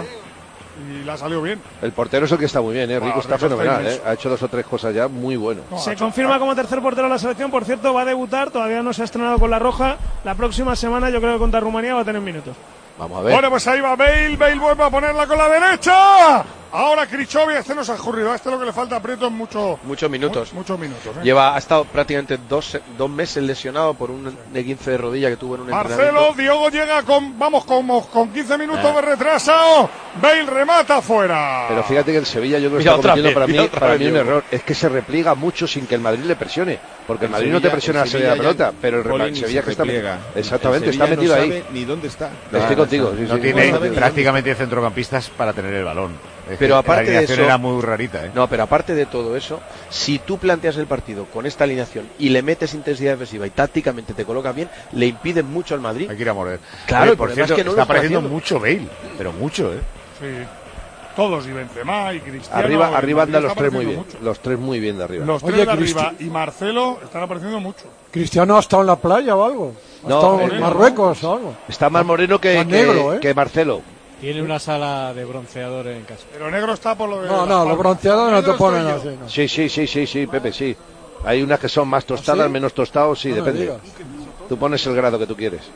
Y la salió bien. El portero es el que está muy bien, ¿eh? Rico Ah, está Rico está fenomenal, ¿eh? inmenso. Ha hecho dos o tres cosas ya muy bueno. Se confirma como tercer portero de la selección. Por cierto, va a debutar. Todavía no se ha estrenado con la roja. La próxima semana, yo creo que contra Rumanía va a tener minutos. Vamos a ver. Bueno, pues ahí va Bale, Bale vuelve a ponerla con la derecha. Ahora Krichovia, este no se ha ocurrido, a este lo que le falta aprieto en mucho, Muchos minutos. muchos minutos. ¿eh? Lleva, ha estado prácticamente dos, dos meses lesionado por un esguince de rodilla que tuvo en un Marcelo, entrenamiento. Diogo llega con, vamos, como con quince minutos Ah. de retraso. Bale remata fuera. Pero fíjate que el Sevilla yo creo que Mira, está otra cometiendo vez, para mí, mira, otra para vez, mí un Diego. error. Es que se repliega mucho sin que el Madrid le presione. Porque el, El Madrid no te Sevilla- presiona a el salir de la Sevilla pelota, ya- pero el Poli Real ni Sevilla se que está repliega. exactamente, El está Sevilla metido no ahí. sabe ni dónde está. Estoy contigo. sí, No sí. tiene No sabe ni prácticamente centrocampistas para tener el balón. Es Pero que aparte la de alineación eso- era muy rarita, ¿eh? No, pero aparte de todo eso, si tú planteas el partido con esta alineación y le metes intensidad defensiva y tácticamente te colocas bien, le impiden mucho al Madrid. Hay que ir a morder. Claro, Oye, el por problema cierto, es que no lo está está apareciendo haciendo. mucho Bale, pero mucho, ¿eh? Sí. Todos, y Benzema y Cristiano. Arriba, el arriba Madrid andan los está tres muy apareciendo bien. mucho. Los tres muy bien de arriba. Los tres Oye, de arriba Cristi- y Marcelo están apareciendo mucho. Cristiano ha estado en la playa o algo. Ha No, estado eh, en no. Marruecos o algo. Está más moreno que, Está que, negro, ¿eh? que Marcelo. Tiene una sala de bronceador en casa. Pero negro está por lo de. No, las no, los palmas. bronceadores no te Negro ponen estoy yo. así. No. Sí, sí, sí, sí, sí, Pepe, sí. Hay unas que son más tostadas, ¿Ah, sí? menos tostados, sí, No me depende. digas. Tú pones el grado que tú quieres.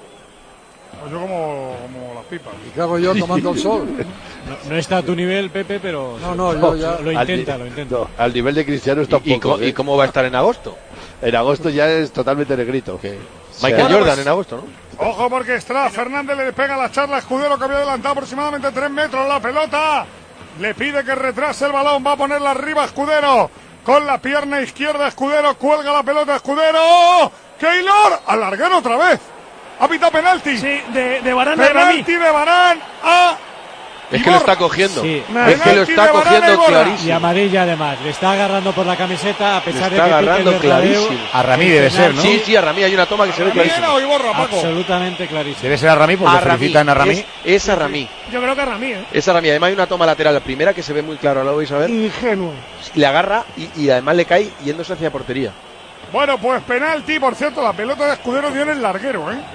Pues yo como, como las pipas. ¿Y qué hago yo tomando el sol? No, no está a tu nivel, Pepe, pero No, no, yo ya. lo Al intenta, ni- lo intenta. no, al nivel de Cristiano está un ¿Y, y poco. co- y ¿eh? cómo va a estar en agosto? En agosto ya es totalmente negrito. Michael sea, Jordan pues- en agosto, ¿no? Ojo porque Estrada Fernández le pega la charla a Escudero que había adelantado aproximadamente tres metros la pelota. Le pide que retrase el balón, va a ponerla arriba Escudero. Con la pierna izquierda Escudero, cuelga la pelota Escudero. Keylor, alargar otra vez. Ha pitado penalti. Sí, de, de Varane a Rami. Penalti de Varane a Es que lo está cogiendo. Sí. Es que lo Penalti está de Varane, cogiendo Borja. Y clarísimo. amarilla además. Le está agarrando por la camiseta a pesar Le está de que agarrando pite el Bernabéu. clarísimo. A Ramí debe ser, ¿no? Sí, sí, a Ramí hay una toma que se ve clarísimo. Mira, hoy borra, Paco. Absolutamente clarísimo. Debe ser a Ramí porque A Ramí. felicitan a Ramí. Es, es a Ramí. Yo creo que a Rami, ¿eh? Es a Ramí. Además hay una toma lateral, la primera que se ve muy claro, ¿lo vais a ver? Ingenuo. Le agarra y, y además le cae yéndose hacia portería. Bueno, pues penalti, por cierto, la pelota de Escudero dio en el larguero, ¿eh?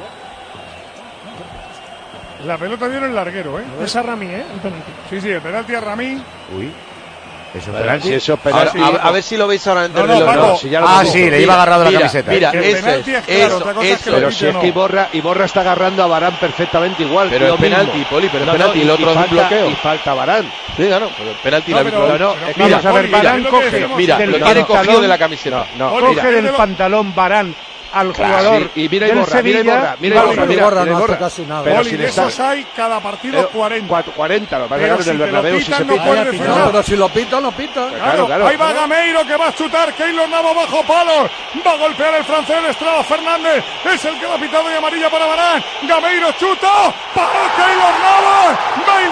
La pelota dio en el larguero, ¿eh? Es a Rami, ¿eh? El penalti. Sí, sí, el penalti a Ramí. Uy. ¿Eso es Bueno, penalti? si eso es penalti. Ahora, a, a ver si lo veis ahora en No, no, el Paco. reloj. Si ya lo Ah, hemos sí, visto. le iba agarrado la Mira, camiseta. Mira, El eso penalti es, es claro, eso, otra cosa es que eso. lo Pero quite si o es no. que Iborra, Iborra está agarrando a Varane perfectamente igual. Pero lo es penalti, mismo. Poli, pero es No, no, penalti, el y- otro y es un falta- bloqueo. Y falta Varane. Sí, claro, pero el penalti No, la pero- árbitro- No, no, pero es que Poli, vamos a ver, Poli, Varane es lo que coge- decimos. Mira, del lo tiene pantalón. cogido de la camiseta. No, Poli, mira. Coge del Mira. pantalón Varane al Claro, jugador sí, y mira del Iborra, mira Sevilla. Iborra, mira y Iborra, vale, mira, Iborra mira no hace Iborra. casi nada. Pero Poli, si de le está- esos hay cada partido Eh, cuarenta. cuatro- cuarenta, lo que pasa Pero es que si en el te lo Bernabéu si pitan, se no pita. puedes Haya defender. No, pero si lo pita, lo pita. Claro, claro, ahí va claro. Gameiro que va a chutar, Keylor Navas bajo palos, va a golpear el francés Estrada Fernández, es el que va pitado de amarilla para Varane, Gameiro chuta, para Keylor Navas, Bale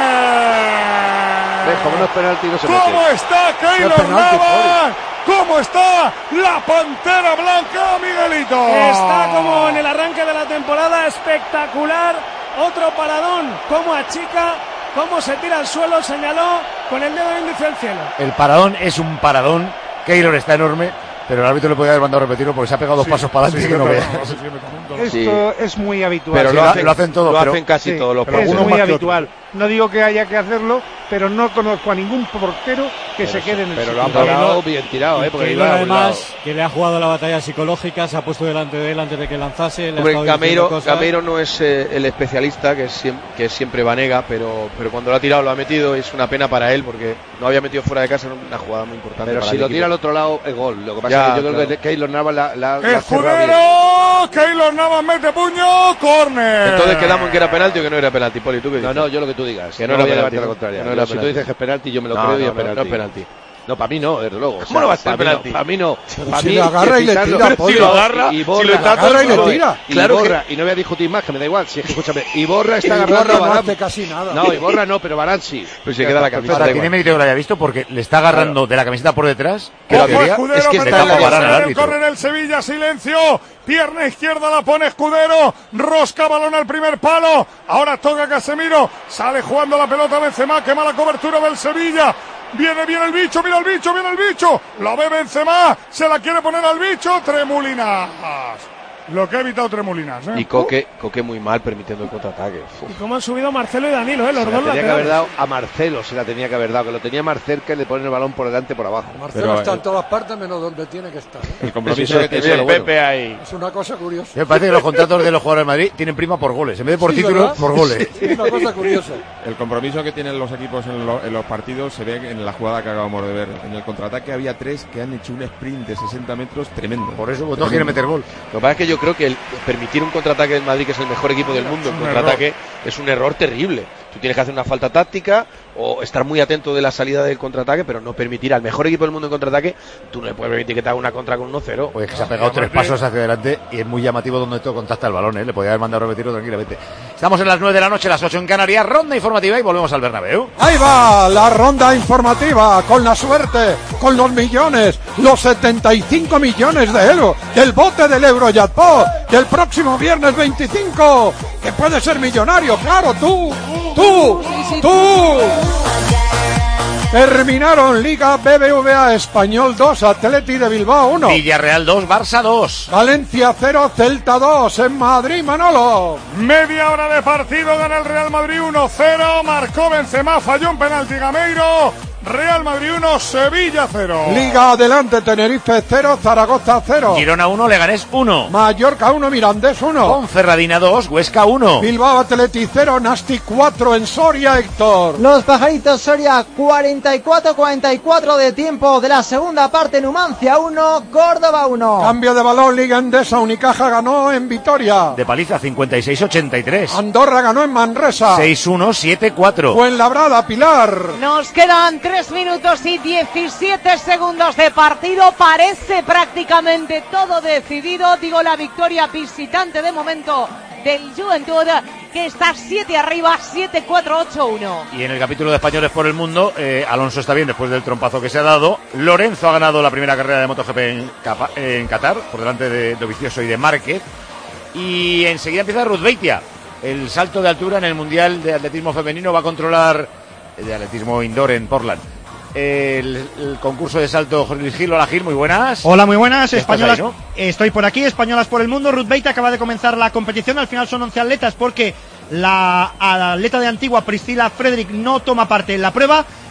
corner. ¿Ves? Como no es penalti, no se mete. ¿Cómo está Keylor penalti, Navas? ¿Cómo está la Pantera Blanca, Miguelito? Está como en el arranque de la temporada, espectacular. Otro paradón, como achica, cómo se tira al suelo, señaló con el dedo índice al cielo. El paradón es un paradón. Keylor está enorme, pero el árbitro le podía haber mandado a repetirlo porque se ha pegado dos pasos para adelante Sí, que no me veas. perdona, sí, sí, me perdona. Esto Sí. es muy habitual. Pero Sí, lo lo- hacen, lo hacen todos, lo pero- hacen casi Sí, todos los pero es algunos muy más que habitual. No digo que haya que hacerlo, pero no conozco a ningún portero que se quede en el Pero sitio. lo han Keylor- parado bien tirado, ¿eh? Porque Keylor, iba a un además, lado. que le ha jugado la batalla psicológica, se ha puesto delante de él antes de que lanzase. Le ha Hombre, estado Gameiro, diciendo cosas. Gameiro no es eh, el especialista, que es, siem- que es siempre Vanega, pero, pero cuando lo ha tirado lo ha metido. Es una pena para él porque no había metido fuera de casa en una jugada muy importante. Pero para si el lo equipo. tira al otro lado, es gol. Lo que pasa Ya, es que yo creo claro. que Keylor Navas la, la, la cerra bien. Escudero, Keylor Navas mete puño, córner. Entonces quedamos en que era penalti o que no era penalti, Poli, ¿tú qué No, dices? no, yo lo que tú digas. Que no no era voy a penalti, llevarte la ¿no? contraria. Que no era si tú penalti. dices que es penalti, yo me lo No, creo y no, es no, penalti. no es penalti. No, para mí no, desde luego. ¿Cómo no va a ser para mí penalti? No, para mí no. Para Si mí le agarra que y le quitarlo- tira, Pero Poli. si lo agarra, y y borra, borra, lo agarra y le tira. Y Claro borra, y no voy a discutir más, que me da igual. Si es que escúchame, y borra está Y agarrando Iborra a no Varane. hace casi nada. No, y borra no, pero Varane sí. Pues se Ya queda la está, camisa. Ahora, da tiene igual. mérito que lo haya visto porque le está agarrando de la camiseta por detrás. Que Ojo, la teoría Escudero, es que se mete tapa la Varane al en el árbitro. córner el Sevilla, silencio. Pierna izquierda la pone Escudero. Rosca, balón al primer palo. Ahora toca Casemiro. Sale jugando la pelota Benzema. Quema la cobertura del Sevilla. Viene, viene el bicho, mira el bicho, viene el bicho. Lo ve Benzema. Se la quiere poner al bicho. Tremulinas. Lo que ha evitado Tremulinas. ¿eh? Y Coque, Coque muy mal permitiendo el contraataque. Uf. Y cómo han subido Marcelo y Danilo, ¿eh? Los Se la dos tenía que haber laterales. dado a Marcelo, se la tenía que haber dado, que lo tenía más cerca y le ponen el balón por delante y por abajo. Marcelo Pero, está eh, en todas partes menos donde tiene que estar. ¿eh? El compromiso Eso- que tiene eso es lo bueno. Pepe ahí. Es una cosa curiosa. Me parece que los contratos de los jugadores de Madrid tienen prima por goles. En vez de por Sí, títulos, ¿verdad? por goles. Es una cosa curiosa. El compromiso que tienen los equipos en, lo- en los partidos se ve en la jugada que acabamos de ver. En el contraataque había tres que han hecho un sprint de sesenta metros tremendo. Por eso pues, no quiere meter gol. Lo que pasa es que yo creo que el permitir un contraataque del Madrid, que es el mejor equipo del mundo, en contraataque, es un error terrible. Tú tienes que hacer una falta táctica o estar muy atento de la salida del contraataque, pero no permitir al mejor equipo del mundo en contraataque. Tú no le puedes permitir que te haga una contra con uno cero. Pues que se ha pegado tres pasos hacia adelante y es muy llamativo donde todo contacta el balón, ¿eh? Le podía haber mandado a repetirlo tranquilamente. Estamos en las nueve de la noche, las ocho en Canarias, ronda informativa y volvemos al Bernabéu. Ahí va la ronda informativa con la suerte, con los millones, los setenta y cinco millones de euros del bote del Eurojackpot del próximo viernes veinticinco, que puede ser millonario, claro, tú, tú, tú. Terminaron Liga B B V A Español dos, Atleti de Bilbao uno. Villarreal dos, Barça dos. Valencia cero, Celta dos, en Madrid, Manolo. Media hora de partido, gana el Real Madrid uno cero, marcó Benzema, falló un penalti Gameiro, Real Madrid uno, Sevilla cero. Liga adelante, Tenerife cero, Zaragoza cero. Girona uno, Leganés uno. Mallorca uno, Mirandés uno. Ponferradina dos, Huesca uno. Bilbao Atleti cero, Nasti cuatro en Soria, Héctor. Los pajaritos Soria, cuarenta y cuatro cuarenta y cuatro de tiempo de la segunda parte, Numancia uno, Córdoba uno. Cambio de balón, Liga Endesa, Unicaja ganó en Vitoria. De paliza, cincuenta y seis ochenta y tres. Andorra ganó en Manresa. seis uno, siete cuatro. Fuenlabrada, Pilar. Nos quedan tres minutos y diecisiete segundos de partido. Parece prácticamente todo decidido. Digo, la victoria visitante de momento del Juventud, que está siete arriba, siete cuatro ocho uno. Y en el capítulo de Españoles por el Mundo, eh, Alonso está bien después del trompazo que se ha dado. Lorenzo ha ganado la primera carrera de MotoGP en, Capa- en Qatar, por delante de Dovizioso y de Márquez. Y enseguida empieza Ruth Beitia. El salto de altura en el Mundial de Atletismo Femenino va a controlar, de atletismo indoor en Portland, el, el concurso de salto José Luis Gil. Hola Gil, muy buenas. Hola, muy buenas. ¿Estás Españolas, ahí, no? Estoy por aquí, Españolas por el Mundo. Ruth Beitia acaba de comenzar la competición. Al final son once atletas porque la atleta de Antigua, Priscila Frederick, no toma parte en la prueba.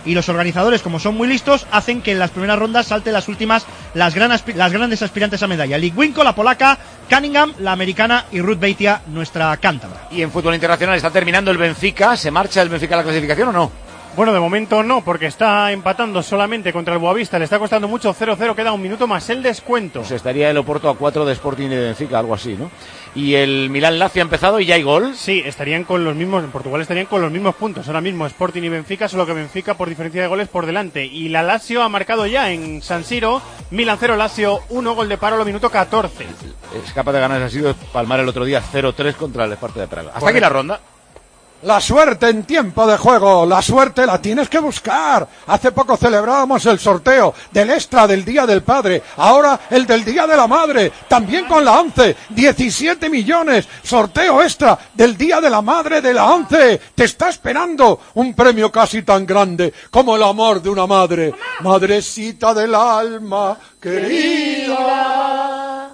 y los organizadores, como son muy listos, hacen que en las primeras rondas salte las últimas, las, gran aspi- las grandes aspirantes a medalla. Ligwinko, la polaca, Cunningham, la americana y Ruth Beitia, nuestra cántabra. Y en fútbol internacional está terminando el Benfica. ¿Se marcha el Benfica a la clasificación o no? Bueno, de momento no, porque está empatando solamente contra el Boavista. Le está costando mucho, cero cero, queda un minuto más el descuento. Pues estaría el Oporto a cuatro de Sporting y de Benfica, algo así, ¿no? Y el Milán-Lazio ha empezado y ya hay gol. Sí, estarían con los mismos, en Portugal estarían con los mismos puntos. Ahora mismo Sporting y Benfica, solo que Benfica por diferencia de goles por delante. Y la Lazio ha marcado ya en San Siro, Milan cero, Lazio uno, gol de Parolo, minuto catorce. Es capaz de ganar, ha sido palmar el otro día cero tres contra el Esparta de Praga. Hasta aquí la ronda. La suerte en tiempo de juego, la suerte la tienes que buscar. Hace poco celebrábamos el sorteo del extra del Día del Padre, ahora el del Día de la Madre, también con la ONCE, diecisiete millones, sorteo extra del Día de la Madre de la ONCE. Te está esperando un premio casi tan grande como el amor de una madre, madrecita del alma querida.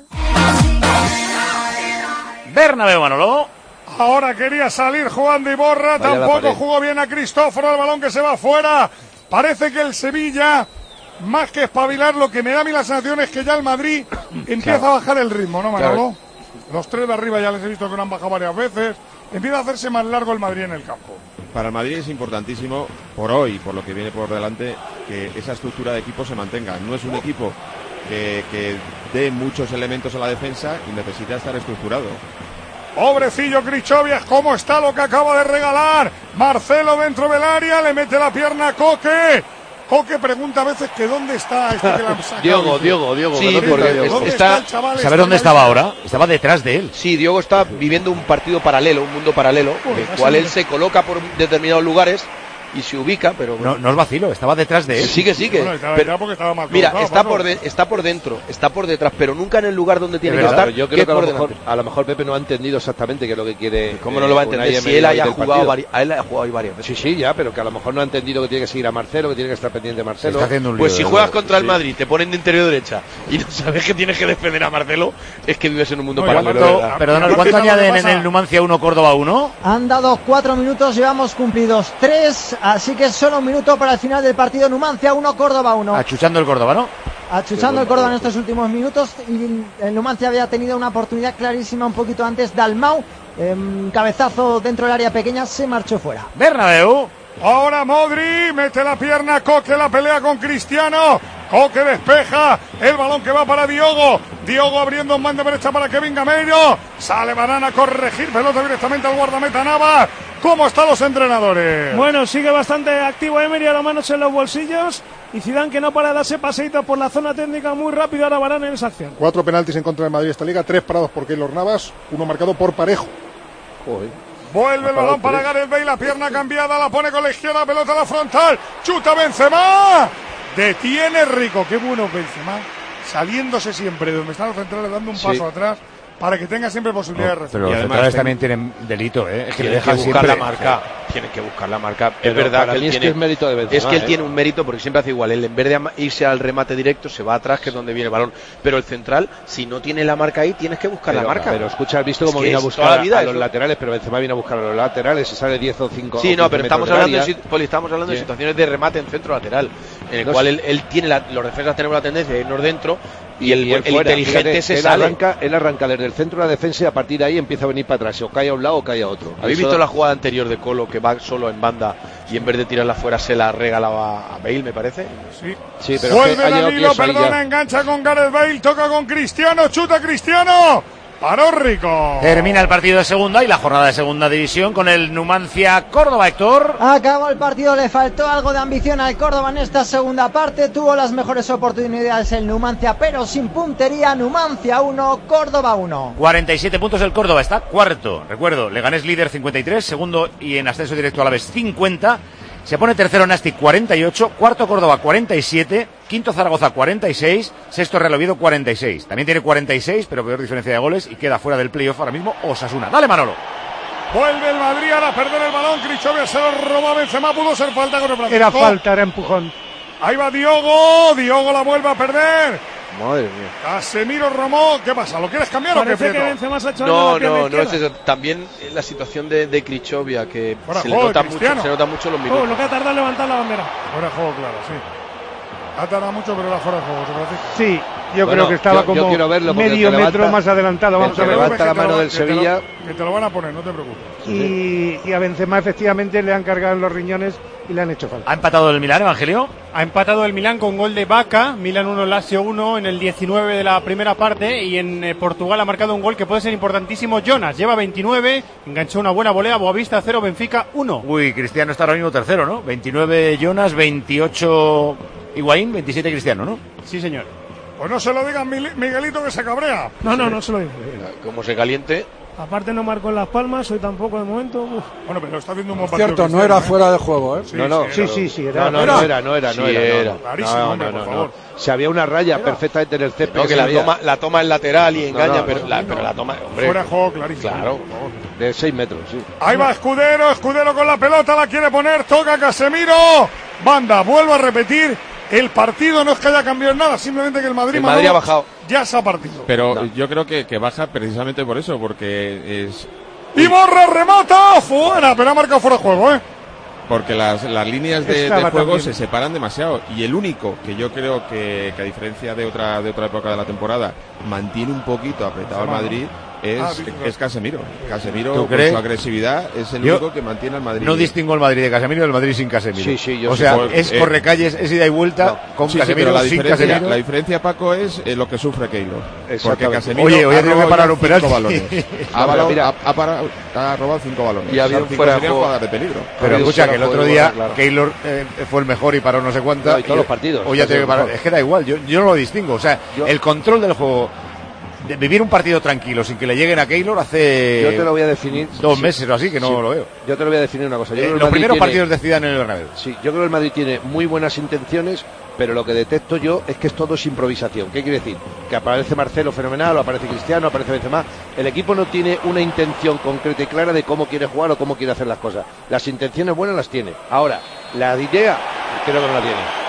Bernabéu, Manolo. Ahora quería salir Juan de Iborra, Vaya tampoco jugó bien a Cristóforo, el balón que se va afuera. Parece que el Sevilla, más que espabilar, lo que me da a mí la sensación es que ya el Madrid empieza Claro. a bajar el ritmo, ¿no, Manolo? Claro. Los tres de arriba ya les he visto que no han bajado varias veces. Empieza a hacerse más largo el Madrid en el campo. Para el Madrid es importantísimo, por hoy, por lo que viene por delante, que esa estructura de equipo se mantenga. No es un equipo que, que dé muchos elementos a la defensa y necesita estar estructurado. Pobrecillo Krichovias, cómo está lo que acaba de regalar. Marcelo dentro del área, le mete la pierna a Coque. Coque pregunta a veces que dónde está este que la han sacado. Diogo, Diogo, Diogo. Sí, que no porque Diogo. ¿dónde está, está el chaval? ¿Saber dónde estaba ahora? Estaba detrás de él. Sí, Diogo está viviendo un partido paralelo, un mundo paralelo, en el cual él se coloca por determinados lugares y se ubica, pero No, no es vacilo, estaba detrás de él. Sí que sí que. Bueno, estaba pero- detrás porque estaba mal mira, colocado, está Paco. por, de- está por dentro, está por detrás, pero nunca en el lugar donde tiene que Claro, estar. yo que creo que a por lo, mejor, delante. a lo mejor Pepe no ha entendido exactamente qué es lo que quiere. ¿Cómo no lo va a eh, entender Unai si Emery él hoy haya del jugado, partido? vari- a él haya jugado hoy varias veces? Sí, sí, ya, pero que a lo mejor no ha entendido que tiene que seguir a Marcelo, que tiene que estar pendiente de Marcelo. Está haciendo un lío Pues si de juegas verdad. contra el Sí. Madrid, te ponen de interior derecha y no sabes que tienes que defender a Marcelo, es que vives en un mundo No, y paralelo. aparte- de verdad. Perdona, Pero ¿cuánto ¿qué añaden en pasa? el Numancia uno, Córdoba uno? Han dado cuatro minutos, llevamos cumplidos tres, así que solo un minuto para el final del partido. Numancia uno, Córdoba uno. Achuchando el Córdoba, ¿no? Achuchando el Córdoba en estos últimos minutos, y el Numancia había tenido una oportunidad clarísima un poquito antes. Dalmau, em, cabezazo dentro del área pequeña, se marchó fuera. Bernabéu. Ahora Modri mete la pierna, Coque la pelea con Cristiano. Coque despeja el balón que va para Diogo. Diogo abriendo en banda derecha para Kevin Gameiro. Sale Varane a corregir pelota directamente al guardameta Navas. ¿Cómo están los entrenadores? Bueno, sigue bastante activo Emery, a las manos en los bolsillos. Y Zidane, que no para de darse paseitos por la zona técnica muy rápido. Ahora Varane en esa acción. Cuatro penaltis en contra de Madrid esta liga, tres parados por Keylor Navas, uno marcado por Parejo. Joder. Vuelve el balón para Gareth Bale, la pierna cambiada, la pone con la izquierda, pelota a la frontal, chuta Benzema, detiene Rico, qué bueno Benzema, saliéndose siempre de donde están los centrales, dando un Sí. paso atrás para que tenga siempre posibilidad de Pero resolver. los además centrales ten- también tienen delito, ¿eh? Es que le Tienen dejan que buscar siempre. la marca. Tienen que buscar la marca. Es Pero verdad para que él mí es tiene, que es mérito de Benzema, es que él ¿eh? tiene un mérito porque siempre hace igual. Él en vez de ama- irse al remate directo se va atrás, que es donde viene el balón. Pero el central, si no tiene la marca ahí, tienes que buscar Pero, la marca. pero escucha, has visto Es cómo que viene a es buscar toda la vida a los eso. laterales, pero Benzema viene a buscar a los laterales y sale diez o cinco. Sí, no, pero estamos hablando, de, de sit- Poli, estamos hablando de Sí. situaciones de remate en centro lateral, en el No cual sé. él, él tiene la, los defensas tenemos la tendencia de irnos dentro y, el, él el fuera. inteligente Fíjate, se él sale. Arranca, él arranca desde el centro de la defensa y a partir de ahí empieza a venir para atrás. O cae a un lado o cae a otro. ¿Habéis Eso- visto la jugada anterior de Colo que va solo en banda y en vez de tirarla fuera se la regalaba a Bale, me parece? Sí. Sí, pero es Vuelve que ha llegado Danilo, pies ahí perdona, ya. engancha con Gareth Bale, toca con Cristiano, chuta Cristiano, paró Rico. Termina el partido de segunda y la jornada de segunda división con el Numancia Córdoba, Héctor. Acabó el partido, le faltó algo de ambición al Córdoba en esta segunda parte. Tuvo las mejores oportunidades el Numancia, pero sin puntería. Numancia uno, Córdoba uno. cuarenta y siete puntos el Córdoba, está cuarto. Recuerdo, Leganés líder cincuenta y tres, segundo y en ascenso directo a la vez cincuenta. Se pone tercero Nastic cuarenta y ocho, cuarto Córdoba cuarenta y siete, quinto Zaragoza cuarenta y seis, sexto Real Oviedo cuarenta y seis. También tiene cuarenta y seis, pero peor diferencia de goles y queda fuera del playoff ahora mismo Osasuna. Dale, Manolo. Vuelve el Madrid ahora a perder el balón, Krichovias se lo roba a Benzema, pudo ser falta con el Francisco. Era falta, era empujón. Ahí va Diogo, Diogo la vuelve a perder. Madre mía. Casemiro Romó, ¿qué pasa? ¿Lo quieres cambiar o qué, Parece que Prieto? Benzema se ha hecho No, la pierna no, no es izquierda. eso. También la situación de, de Krichovia, que Fuera se juego le de nota mucho, Cristiano. se nota mucho los Oh, minutos. lo que ha tardado en levantar la bandera. Fuera de juego, claro, sí. Ha tardado mucho, pero era fuera de juego, ¿se Francisco? Sí, yo Bueno, creo que estaba yo- yo como quiero verlo porque medio el que levanta- metro más adelantado. Vamos el a que ver. levanta la Que te lo mano va- del que te lo- Sevilla. Que te lo van a poner, no te preocupes. Y, y a Benzema efectivamente le han cargado en los riñones y le han hecho falta. ¿Ha empatado el Milán, Evangelio? Ha empatado el Milán con gol de Vaca, Milán uno, Lazio uno en el diecinueve de la primera parte, y en eh, Portugal ha marcado un gol que puede ser importantísimo. Jonas lleva veintinueve, enganchó una buena volea, Boavista cero, Benfica uno. Uy, Cristiano está ahora mismo tercero, ¿no? veintinueve Jonas, veintiocho Higuaín, veintisiete Cristiano, ¿no? Sí, señor. Pues no se lo digan Mil- Miguelito, que se cabrea. No, no, no se lo digo. Como se caliente. Aparte no marcó en Las Palmas, hoy tampoco de momento. Uf. Bueno, pero está haciendo un buen partido. Cierto, no Cristiano, era ¿eh? fuera de juego, ¿eh? Sí, No, no, Sí, sí, sí, era. No, no, no era, no era, no Sí era. era. no. Clarísimo, No, hombre, no, por no, favor. no. Si había una raya perfectamente en el césped. No, que se la veía. toma, la toma es lateral y engaña, no, pero, no, la, no. pero la toma, hombre. Fuera de juego, clarísimo. Claro. por favor. De seis metros, sí. Ahí va Escudero, Escudero con la pelota, la quiere poner, toca Casemiro. Banda, vuelvo a repetir, el partido no es que haya cambiado en nada, simplemente que el Madrid, El Madrid Manolo, ha bajado. ya se ha partido. Pero No. yo creo que, que baja precisamente por eso, porque es Y Borra remata, fuera, pero ha marcado fuera de juego, ¿eh? porque las, las líneas de, de Estaba juego también. se separan demasiado, y el único que yo creo que, que a diferencia de otra de otra época de la temporada mantiene un poquito apretado al Madrid es, Ah, sí, claro. es Casemiro. Casemiro ¿Tú con crees? su agresividad es el Yo único que mantiene al Madrid. No distingo el Madrid de Casemiro del Madrid sin Casemiro. Sí, sí, yo o sí. sea, Pues, es eh, correcalles, es ida y vuelta con Sí, sí, Casemiro, pero la sin diferencia, Casemiro. la diferencia, Paco, es eh, lo que sufre Keylor. Porque Exactamente. Casemiro Oye, hoy ha ha tenido que robado parar ya un penalti. cinco balones. ha, No, balado- mira. ha- ha parado- ha robado cinco balones. Y ha habido Son cinco fuera de serían juego. jugadas de peligro. Pero Adiós, escucha, que el fuera otro juego, día claro. Keylor eh, fue el mejor y paró no sé cuántas. No, y todos los partidos. Hoy ya tiene que parar. Mejor. Es que da igual, yo, yo no lo distingo. O sea, Yo- el control del juego, de vivir un partido tranquilo sin que le lleguen a Keylor hace Yo te lo voy a definir. dos sí, meses o así, que no sí. lo veo. Yo te lo voy a definir una cosa. Yo Eh, creo que el los Madrid primeros tiene- partidos de Zidane en el Bernabéu. Sí, yo creo que el Madrid tiene muy buenas intenciones, pero lo que detecto yo es que es todo es improvisación. ¿Qué quiere decir? Que aparece Marcelo fenomenal, o aparece Cristiano, aparece Benzema. El equipo no tiene una intención concreta y clara de cómo quiere jugar o cómo quiere hacer las cosas. Las intenciones buenas las tiene. Ahora, la idea creo que no la tiene.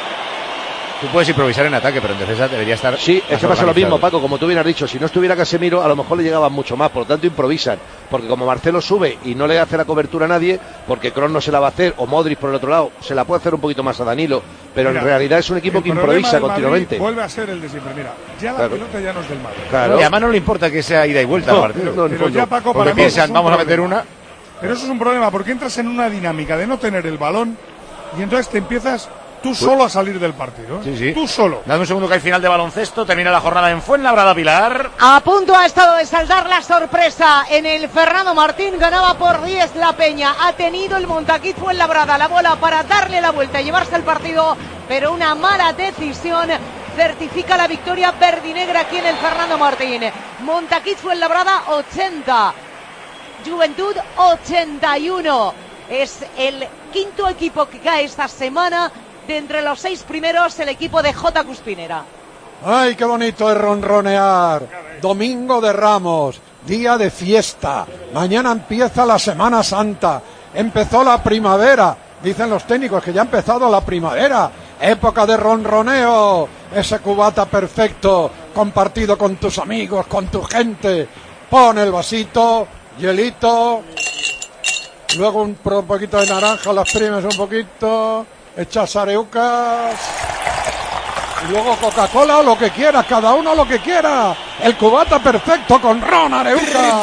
Tú puedes improvisar en ataque, pero en defensa debería estar. Sí, es más que pasa lo organizado. mismo, Paco, como tú bien has dicho, si no estuviera Casemiro, a lo mejor le llegaban mucho más, por lo tanto improvisan, porque como Marcelo sube y no le hace la cobertura a nadie, porque Kroos no se la va a hacer, o Modric por el otro lado, se la puede hacer un poquito más a Danilo, pero Mira, en realidad es un equipo el que problema improvisa del Madrid continuamente. Vuelve a ser el de siempre. Mira, ya la Claro. pelota ya no es del Madrid. Claro. Y además no le importa que sea ida y vuelta No, al partido. no, en Pero fondo. ya, Paco, Porque para mí piensan, es un vamos a problema. meter una. Pero eso es un problema, porque entras en una dinámica de no tener el balón y entonces te empiezas tú solo a salir del partido. ¿eh? Sí, sí. Tú solo. Dame un segundo que hay final de baloncesto. Termina la jornada en Fuenlabrada, Pilar. A punto ha estado de saltar la sorpresa en el Fernando Martín, ganaba por diez la Peña, ha tenido el Montaquit Fuenlabrada la bola para darle la vuelta y llevarse el partido, pero una mala decisión certifica la victoria verdinegra aquí en el Fernando Martín. Montaquit Fuenlabrada ochenta, Juventud ochenta y uno, es el quinto equipo que cae esta semana. De entre los seis primeros, el equipo de J. Cuspinera. Ay, qué bonito es ronronear. Domingo de Ramos, día de fiesta. Mañana empieza la Semana Santa. Empezó la primavera. Dicen los técnicos que ya ha empezado la primavera. Época de ronroneo. Ese cubata perfecto, compartido con tus amigos, con tu gente. Pon el vasito, hielito. Luego un pro- poquito de naranja, las primes un poquito. Echas areucas. Y luego Coca-Cola o lo que quieras, cada uno lo que quiera. El cubata perfecto con ron, Areuca.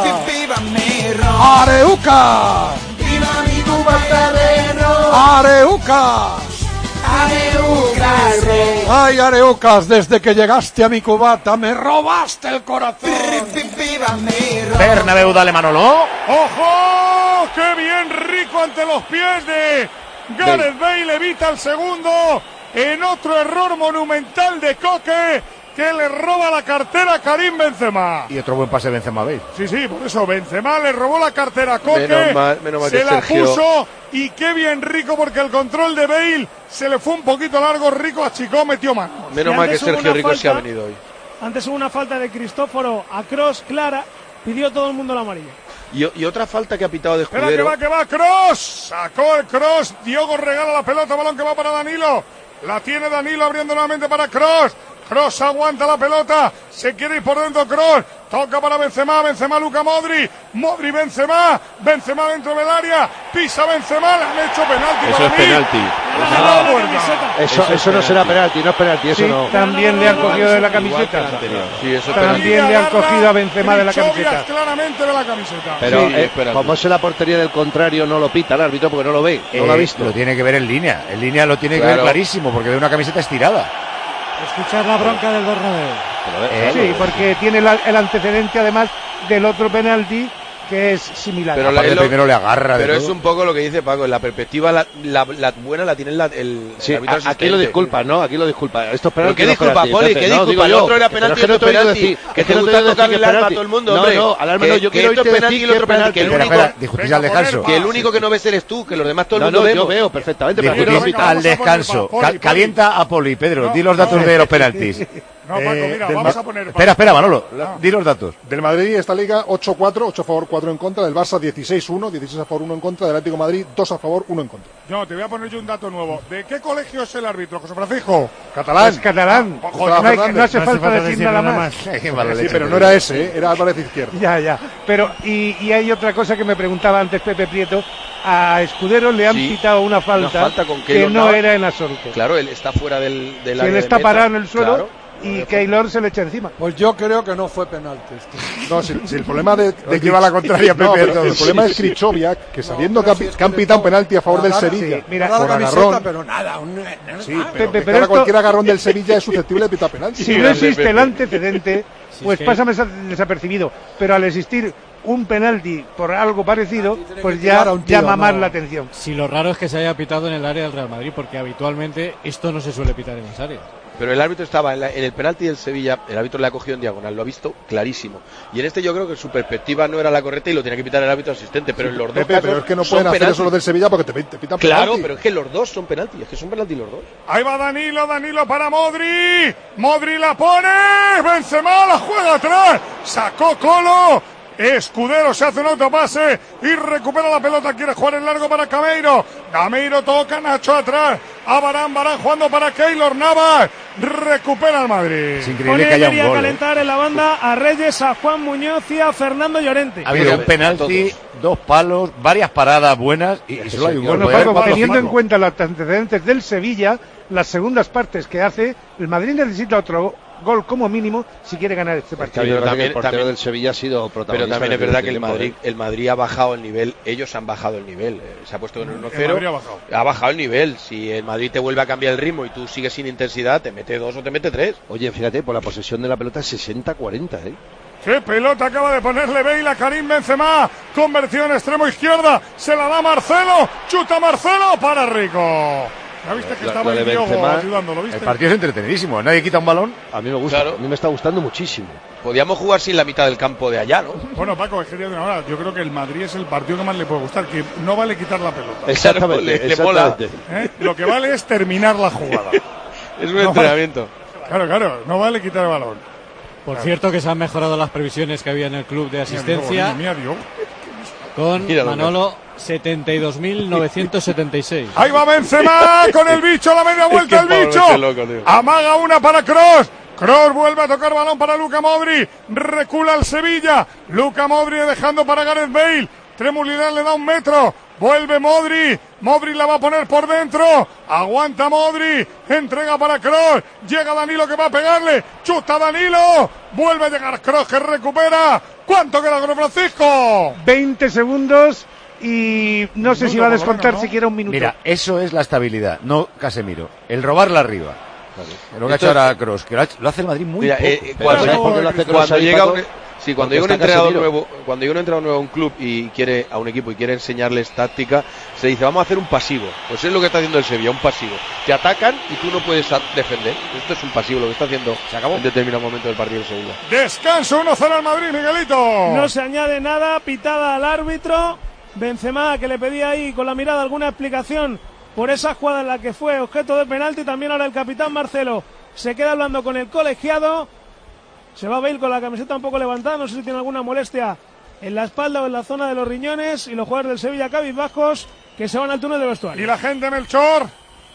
Areuca. ¡Viva mi cubata de ron! Areuca. ¡Areucas! Ay, Areucas, desde que llegaste a mi cubata me robaste el corazón. ¡Viva mi ron! Bernabéu, dale Manolo. ¡Ojo! ¡Qué bien rico ante los pies de Gareth Bale! Evita el segundo en otro error monumental de Coque, que le roba la cartera a Karim Benzema. Y otro buen pase de Benzema, ¿veis? Sí, sí, por eso Benzema le robó la cartera a Coque, Menos mal- menos mal se que la Sergio- puso y qué bien rico porque el control de Bale se le fue un poquito largo, Rico achicó, metió mano. Menos Y mal que antes hubo Sergio una Rico se ha falta. venido hoy. Antes hubo una falta de Cristóforo a Cross clara, pidió todo el mundo la amarilla. Y, y otra falta que ha pitado de Espera que Escudero. va, que va, Cross. Sacó el Cross. Diogo regala la pelota, balón que va para Danilo. La tiene Danilo abriendo nuevamente para Cross. Kroos aguanta la pelota, se quiere ir por dentro Kroos, toca para Benzema, Benzema Luka Modric, Modric Benzema, Benzema dentro del área, pisa Benzema, le han hecho penalti. Eso para es mí. penalti. Eso, Eso, eso, eso no será penalti, no es penalti, eso sí, no. También le han cogido de la camiseta. Sí, eso es También le han cogido a Benzema de la camiseta. claramente de la camiseta. Pero Sí, eh, como es en la portería del contrario, no lo pita el árbitro porque no lo ve, no Eh, lo ha visto. Lo tiene que ver en línea. En línea lo tiene que Claro. ver clarísimo, porque ve una camiseta estirada. Escuchar la bronca del Bernabéu. Eh, Sí, porque tiene la- el antecedente además del otro penalti que es similar. Pero, Aparte, es lo- primero le agarra de pero es todo. un poco lo que dice Paco, en la perspectiva la, la, la buena la tiene la- el, Sí, el árbitro a- aquí asistente. lo disculpa, ¿no? Aquí lo disculpa. Esto es ¿Pero penalti. qué no es disculpa, penalti, Poli? Pepe. ¿Qué No, disculpa? digo El yo. otro era Pero penalti es y que no otro te he oído penalti. decir- Que es te no gusta he oído decir tocarle que el es alma a penalti. todo el mundo, No, hombre. no, al alma Que- no, yo que quiero esto oírte es penalti y decir el otro que es penalti. Que el penalti. único, Espera, espera, discutís al descanso. que el único que no ves eres tú, que los demás todo el No, mundo no, yo vemos. veo perfectamente. Pero Discutís aquí no al pita. descanso. Poli, Ca- Poli. Calienta a Poli, Pedro. No, di los datos no. de los penaltis. No, Paco, mira, del vamos Ma- a poner. Espera, espera, Manolo. Ah. Di los datos. Del Madrid esta liga ocho cuatro, ocho a favor, cuatro en contra. Del Barça dieciséis uno, dieciséis a favor, uno en contra. Del Atlético de Madrid dos a favor, uno en contra. No, te voy a poner yo un dato nuevo. ¿De qué colegio es el árbitro, José Francisco? Catalán. Es catalán. Ah, No, joder, hay- no Fernández. hace No hace falta falta decir decir nada nada más. Qué mala Sí, leche. pero no era ese, ¿eh? Era Álvarez Izquierdo. Ya, ya. Pero, y, y hay otra cosa que me preguntaba antes Pepe Prieto. A Escudero le han Sí, pitado una falta, una falta con que Keylor no Navas. era en absoluto. Claro, él está fuera del, del Si área él de está meta. parado en el suelo Claro. y Keylor se le echa encima. Pues yo creo que no fue penalti. No, si, si el problema de, de lleva la contraria, no, Pepe, pero todo. el problema Sí, es sí. Krichoviak, que sabiendo pero que, si ha- es que han que pitado le- un penalti a favor del Agarra- Sevilla. sí, mira, agarra por la camiseta, agarrón. pero nada. Un, Sí, ah, pero, Pepe, que pero ahora esto- cualquier agarrón del Sevilla es susceptible de pitar penalti. Si no existe el antecedente, pues que- pasa desa- desapercibido. Pero al existir un penalti por algo parecido, tiene pues que tirar ya a un tío, llama más no. la atención. Si lo raro es que se haya pitado en el área del Real Madrid, porque habitualmente esto no se suele pitar en las áreas. Pero el árbitro estaba en, la- en el penalti del Sevilla, el árbitro le ha cogido en diagonal, lo ha visto clarísimo. Y en este yo creo que su perspectiva no era la correcta y lo tenía que pitar el árbitro asistente, pero en los dos Pepe, casos pero es que no son pueden hacer penaltis. eso los del Sevilla porque te, te pitan Claro, penalti. pero es que los dos son penaltis, es que son penaltis los dos. Ahí va Danilo, Danilo para Modri. Modri la pone. Benzema la juega atrás. Sacó Colo. Escudero se hace un autopase y recupera la pelota. Quiere jugar en largo para Gameiro. Gameiro toca, Nacho atrás. A Barán, Barán jugando para Keylor Navas. Recupera el Madrid. Es increíble Pone que haya un quería gol. ¿eh? calentar en la banda a Reyes, a Juan Muñoz y a Fernando Llorente. Ha habido un penalti, dos palos, varias paradas buenas y, y solo hay un gol. Bueno, Podría haber Paco, cuatro o teniendo en cinco. cuenta los antecedentes del Sevilla, las segundas partes que hace, el Madrid necesita otro gol como mínimo si quiere ganar este Es que partido. ha habido que también- el portero también- del Sevilla ha sido Pero protagonista. también es en el verdad que el tiempo, Madrid, ¿eh? el Madrid ha bajado el nivel, ellos han bajado el nivel. eh, Se ha puesto en el uno cero. Madrid ha bajado. Ha bajado el nivel. Si el Madrid te vuelve a cambiar el ritmo y tú sigues sin intensidad, te mete dos o te mete tres. Oye, fíjate, por la posesión de la pelota es sesenta cuarenta, ¿eh? ¡Qué pelota acaba de ponerle Bale a Karim Benzema! Conversión extremo izquierda. Se la da Marcelo. Chuta Marcelo para Rico. ¿Ya viste que La- estaba la ahí de Diogo Benzema, ayudando? ¿Lo viste? El partido es entretenidísimo. Nadie quita un balón. A mí me gusta, Claro. a mí me está gustando muchísimo. Podíamos jugar sin la mitad del campo de allá, ¿no? Bueno, Paco, es que ya de una hora, yo creo que el Madrid es el partido que más le puede gustar, que no vale quitar la pelota. Exactamente, le- le mola. exactamente. ¿Eh? Lo que vale es terminar la jugada. Es un No, entrenamiento. Claro, claro, no vale quitar el balón. Por cierto que se han mejorado las previsiones que había en el club de asistencia Mira, Diogo. con Mira dónde. Manolo setenta y dos mil novecientos setenta y seis. Ahí va Benzema con el bicho, la media vuelta el Es que Pablo, bicho. qué loco, tío. Amaga una para Kroos. Kroos vuelve a tocar balón para Luka Modric. Recula el Sevilla. Luka Modric dejando para Gareth Bale. Tremulidad le da un metro. Vuelve Modric. Modric la va a poner por dentro. Aguanta Modric. Entrega para Kroos. Llega Danilo que va a pegarle. Chuta Danilo. Vuelve a llegar Kroos que recupera. ¿Cuánto queda con Francisco? veinte segundos y no sé si va a descontar ¿no? siquiera un minuto. Mira, eso es la estabilidad, no Casemiro. El robarla arriba. Lo que ha hecho Esto- ahora Kroos, que lo, ha hecho- lo hace el Madrid muy Mira, poco. eh, Pero cuando, ¿sabes por qué lo hace Kroos cuando ahí, llega Paco? un, sí, cuando Porque llega un está entrenador Casemiro. nuevo, cuando llega un entrenador nuevo a un club y quiere a un equipo y quiere enseñarles táctica, se dice vamos a hacer un pasivo. Pues es lo que está haciendo el Sevilla, un pasivo. Te atacan y tú no puedes a- defender. Esto es un pasivo lo que está haciendo en determinado momento del partido del Sevilla. Descanso uno cero al Madrid, Miguelito. No se añade nada, pitada al árbitro. Benzema, que le pedía ahí con la mirada alguna explicación por esa jugada en la que fue objeto de penalti. También ahora el capitán Marcelo se queda hablando con el colegiado. Se va Bale con la camiseta un poco levantada, no sé si tiene alguna molestia en la espalda o en la zona de los riñones. Y los jugadores del Sevilla cabizbajos que se van al túnel de vestuario. Y la gente, Melchor.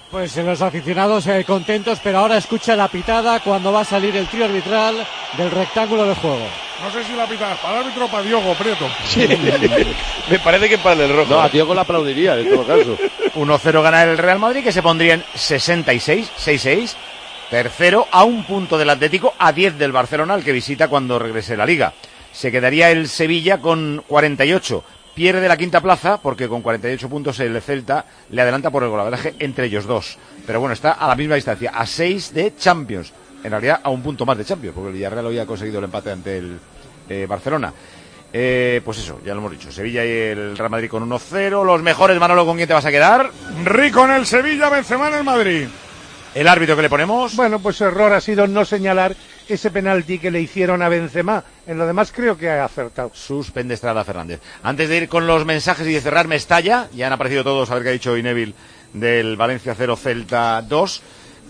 Pues los aficionados eh, contentos, pero ahora escucha la pitada cuando va a salir el trío arbitral del rectángulo de juego. No sé si la pitada es para el árbitro o para Diogo Prieto. Sí. Me parece que para el rojo. No, a Diogo la aplaudiría, en todo caso. uno cero gana el Real Madrid, que se pondría en sesenta y seis, sesenta y seis. Tercero, a un punto del Atlético, a diez del Barcelona, al que visita cuando regrese la Liga. Se quedaría el Sevilla con cuarenta y ocho. Pierde la quinta plaza porque con cuarenta y ocho puntos el Celta le adelanta por el golaveraje entre ellos dos. Pero bueno, está a la misma distancia, a seis de Champions. En realidad a un punto más de Champions, porque el Villarreal hoy ha conseguido el empate ante el eh, Barcelona. Eh, pues eso, ya lo hemos dicho. Sevilla y el Real Madrid con uno cero. Los mejores, Manolo, ¿con quién te vas a quedar? Rico en el Sevilla, Benzema en el Madrid. ¿El árbitro que le ponemos? Bueno, pues su error ha sido no señalar ese penalti que le hicieron a Benzema. En lo demás creo que ha acertado. Suspende Estrada Fernández. Antes de ir con los mensajes y de cerrar Mestalla, ya han aparecido todos, a ver qué ha dicho Ineville del Valencia cero Celta dos.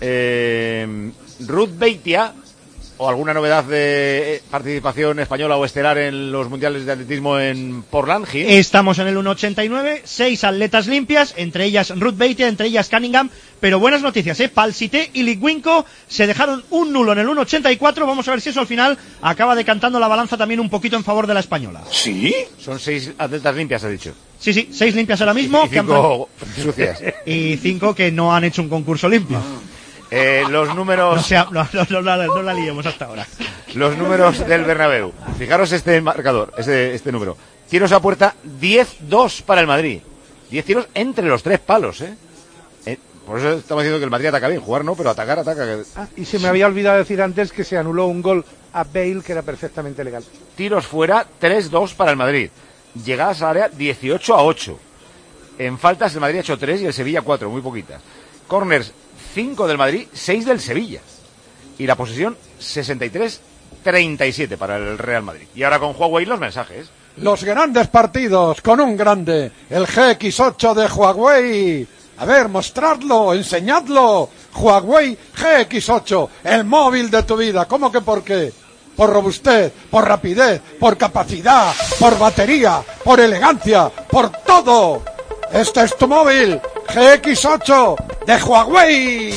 Eh, Ruth Beitia, o alguna novedad de participación española o estelar en los mundiales de atletismo en Portland. Estamos en el uno ochenta y nueve, seis atletas limpias, entre ellas Ruth Beitia, entre ellas Cunningham, pero buenas noticias, ¿eh? Palsité y Litwinko se dejaron un nulo en el uno ochenta y cuatro, vamos a ver si eso al final acaba decantando la balanza también un poquito en favor de la española. ¿Sí? Son seis atletas limpias, ha dicho. Sí, sí, seis limpias ahora mismo. Y, y cinco que han... sucias. Y cinco que no han hecho un concurso limpio. Eh, los números... No, sea, no, no, no, no, no la liemos hasta ahora. Los números del Bernabéu. Fijaros este marcador, este, este número. Tiros a puerta, diez dos para el Madrid. diez tiros entre los tres palos, ¿eh? eh por eso estamos diciendo que el Madrid ataca bien. Jugar no, pero atacar, ataca. Ah, y se me había olvidado decir antes que se anuló un gol a Bale que era perfectamente legal. Tiros fuera, tres dos para el Madrid. Llegadas al área, dieciocho a ocho. En faltas, el Madrid ha hecho tres y el Sevilla cuatro, muy poquitas. Corners, cinco del Madrid, seis del Sevilla. Y la posesión, sesenta y tres treinta y siete para el Real Madrid. Y ahora con Huawei los mensajes. Los grandes partidos con un grande, el G X ocho de Huawei. A ver, mostradlo, enseñadlo. Huawei G X ocho, el móvil de tu vida. ¿Cómo que por qué? Por robustez, por rapidez, por capacidad, por batería, por elegancia, por todo. Este es tu móvil, G X ocho de Huawei.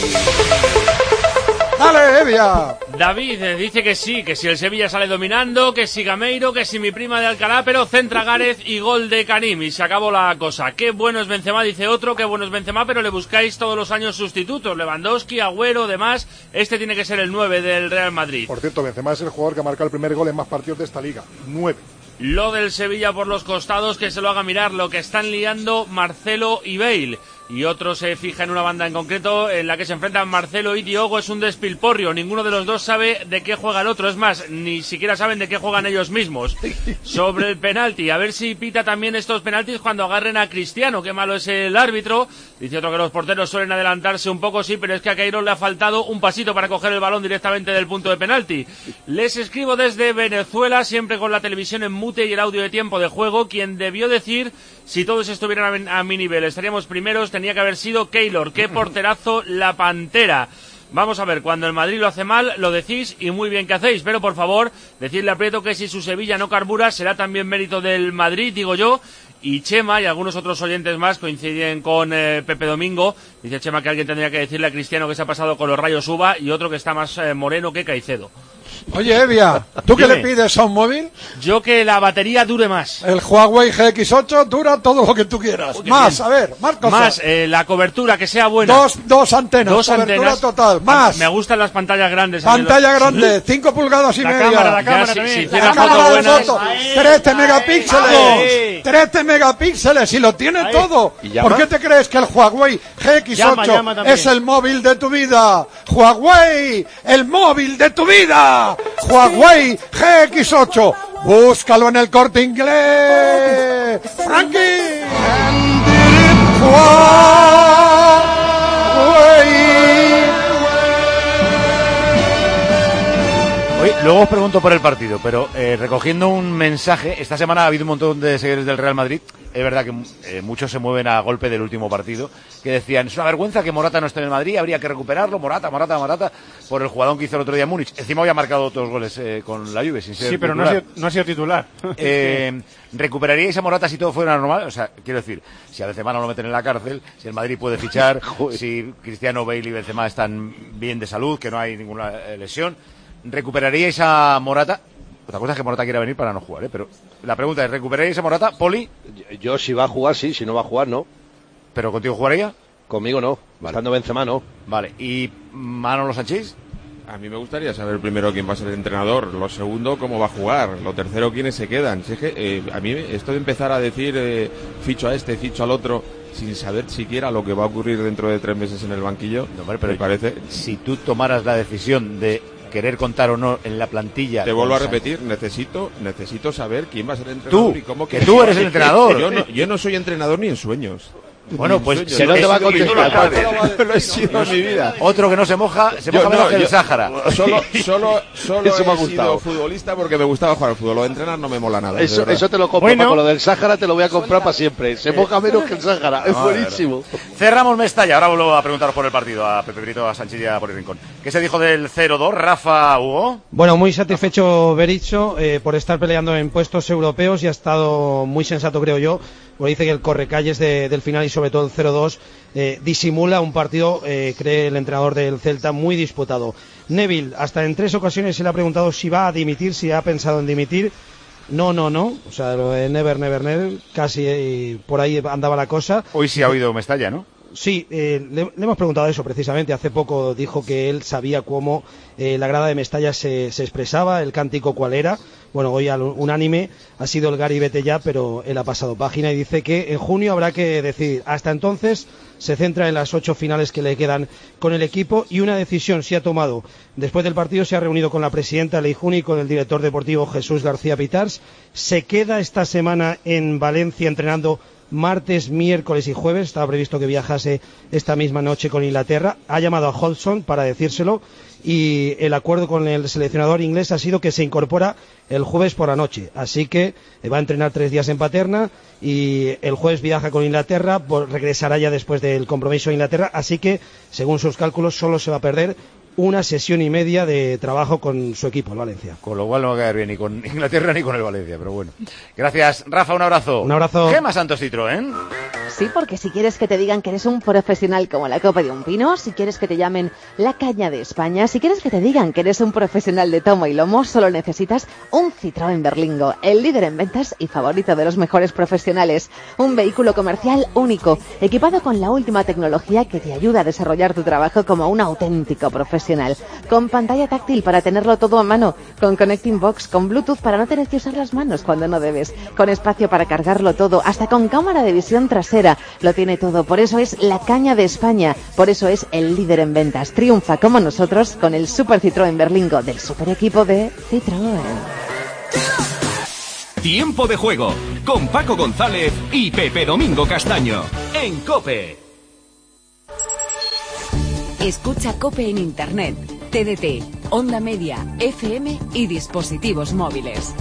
Dale, Evia. David eh, dice que sí, que si el Sevilla sale dominando, que si Gameiro, que si mi prima de Alcalá, pero centra Gárez y gol de Karim y se acabó la cosa. Qué bueno es Benzema, dice otro, qué bueno es Benzema, pero le buscáis todos los años sustitutos, Lewandowski, Agüero, demás. Este tiene que ser el nueve del Real Madrid. Por cierto, Benzema es el jugador que ha marcado el primer gol en más partidos de esta liga, nueve. Lo del Sevilla por los costados, que se lo haga mirar, lo que están liando Marcelo y Bale. Y otro se fija en una banda en concreto en la que se enfrentan Marcelo y Diogo. Es un despilporrio, ninguno de los dos sabe de qué juega el otro, es más, ni siquiera saben de qué juegan ellos mismos. Sobre el penalti, a ver si pita también estos penaltis cuando agarren a Cristiano, qué malo es el árbitro. Dice otro que los porteros suelen adelantarse un poco, sí, pero es que a Queiroz le ha faltado un pasito para coger el balón directamente del punto de penalti. Les escribo desde Venezuela, siempre con la televisión en mute y el audio de tiempo de juego. Quien debió decir, si todos estuvieran a, a mi nivel, estaríamos primeros, tenía que haber sido Keylor. Qué porterazo la Pantera. Vamos a ver, cuando el Madrid lo hace mal, lo decís y muy bien que hacéis, pero por favor, decidle a Prieto que si su Sevilla no carbura, será también mérito del Madrid, digo yo. Y Chema y algunos otros oyentes más coinciden con eh, Pepe Domingo. Dice Chema que alguien tendría que decirle a Cristiano que se ha pasado con los rayos uva y otro que está más eh, moreno que Caicedo. Oye, Evia, ¿tú qué le pides a un móvil? Yo que la batería dure más. El Huawei G X ocho dura todo lo que tú quieras. Uy, más, bien. A ver, más cosas. Más, eh, la cobertura, que sea buena. Dos, dos antenas, dos cobertura antenas. Total, más. Me gustan las pantallas grandes. Pantalla grande, sí. cinco pulgadas y la media. Cámara, la cámara ya, también. Si, si la cámara de foto, trece megapíxeles. trece megapíxeles y lo tiene ahí. Todo. ¿Por qué te crees que el Huawei G X ocho llama, llama es el móvil de tu vida? Huawei, el móvil de tu vida. Huawei G X ocho, búscalo en el Corte Inglés. Frankie. Oye, luego os pregunto por el partido, pero eh, recogiendo un mensaje, esta semana ha habido un montón de seguidores del Real Madrid es verdad que eh, muchos se mueven a golpe del último partido, que decían, es una vergüenza que Morata no esté en el Madrid, habría que recuperarlo, Morata, Morata, Morata, por el jugadón que hizo el otro día en Múnich. Encima había marcado dos goles eh, con la Juve, sin ser Sí, pero no titular. ha, sido, no ha sido titular. Eh, ¿Recuperaríais a Morata si todo fuera normal? O sea, quiero decir, si a Benzema no lo meten en la cárcel, si el Madrid puede fichar, si Cristiano, Bale y Benzema están bien de salud, que no hay ninguna eh, lesión, ¿recuperaríais a Morata? Otra cosa es que Morata quiera venir para no jugar, ¿eh? Pero la pregunta es, ¿recuperaríais a Morata, Poli? Yo, yo si va a jugar, sí, si no va a jugar, no. ¿Pero contigo jugaría? Conmigo no, vale. Estando Benzema no. Vale, ¿y Manolo Sánchez? A mí me gustaría saber primero quién va a ser el entrenador, lo segundo cómo va a jugar, lo tercero quiénes se quedan. Si es que, eh, a mí esto de empezar a decir eh, ficho a este, ficho al otro, sin saber siquiera lo que va a ocurrir dentro de tres meses en el banquillo, no, vale, pero me parece... Si tú tomaras la decisión de querer contar o no en la plantilla... Te vuelvo a repetir, necesito necesito saber quién va a ser el entrenador. Tú, y cómo que tú eres el entrenador. Yo no, yo no soy entrenador ni en sueños. Bueno, pues sueños, si no te va a contestar, no lo he sido en mi vida. Otro que no se moja, se moja Yo, menos no, que el yo- Sáhara. Solo, solo, solo Eso me ha he sido gustado. futbolista porque me gustaba jugar al fútbol. Lo de entrenar no me mola nada. de Eso, verdad. eso te lo compro, Bueno. Paco, lo del Sáhara te lo voy a comprar para siempre. Se moja menos que el Sáhara, es No, buenísimo. Cerramos Mestalla. Ahora vuelvo a preguntaros por el partido a Pepe Brito, a Sánchez y a Poli Rincón. ¿Qué se dijo del cero dos, Rafa, Hugo? Bueno, muy satisfecho Berizzo eh, por estar peleando en puestos europeos y ha estado muy sensato, creo yo. Porque dice que el correcalles de, del final y sobre todo el cero dos eh, disimula un partido, eh, cree el entrenador del Celta, muy disputado. Neville, hasta en tres ocasiones se le ha preguntado si va a dimitir, si ha pensado en dimitir. No, no, no. O sea, lo de never, never, never, casi eh, por ahí andaba la cosa. Hoy sí ha oído Mestalla, ¿no? Sí, eh, le, le hemos preguntado eso precisamente. Hace poco dijo que él sabía cómo eh, la grada de Mestalla se, se expresaba, el cántico cuál era. Bueno, hoy al unánime ha sido el Gary vete ya, pero él ha pasado página y dice que en junio habrá que decidir. Hasta entonces se centra en las ocho finales que le quedan con el equipo y una decisión se ha tomado. Después del partido se ha reunido con la presidenta Leijuni y con el director deportivo Jesús García Pitars. Se queda esta semana en Valencia entrenando martes, miércoles y jueves. Estaba previsto que viajase esta misma noche con Inglaterra. Ha llamado a Hodgson para decírselo y el acuerdo con el seleccionador inglés ha sido que se incorpora el jueves por la noche. Así que va a entrenar tres días en Paterna y el jueves viaja con Inglaterra, por- regresará ya después del compromiso de Inglaterra. Así que, según sus cálculos, solo se va a perder una sesión y media de trabajo con su equipo, el Valencia. Con lo cual no va a caer bien ni con Inglaterra ni con el Valencia, pero bueno. Gracias, Rafa, un abrazo. Un abrazo. Gema Santos Citroën. Sí, porque si quieres que te digan que eres un profesional como la copa de un pino, si quieres que te llamen la caña de España, si quieres que te digan que eres un profesional de tomo y lomo, solo necesitas un Citroën Berlingo, el líder en ventas y favorito de los mejores profesionales. Un vehículo comercial único, equipado con la última tecnología que te ayuda a desarrollar tu trabajo como un auténtico profesional. Con pantalla táctil para tenerlo todo a mano, con Connecting Box, con Bluetooth para no tener que usar las manos cuando no debes, con espacio para cargarlo todo, hasta con cámara de visión trasera. Lo tiene todo, por eso es la caña de España, por eso es el líder en ventas. Triunfa como nosotros con el Super Citroën Berlingo del super equipo de Citroën. Tiempo de juego con Paco González y Pepe Domingo Castaño en COPE. Escucha COPE en Internet, T D T, Onda Media, F M y dispositivos móviles.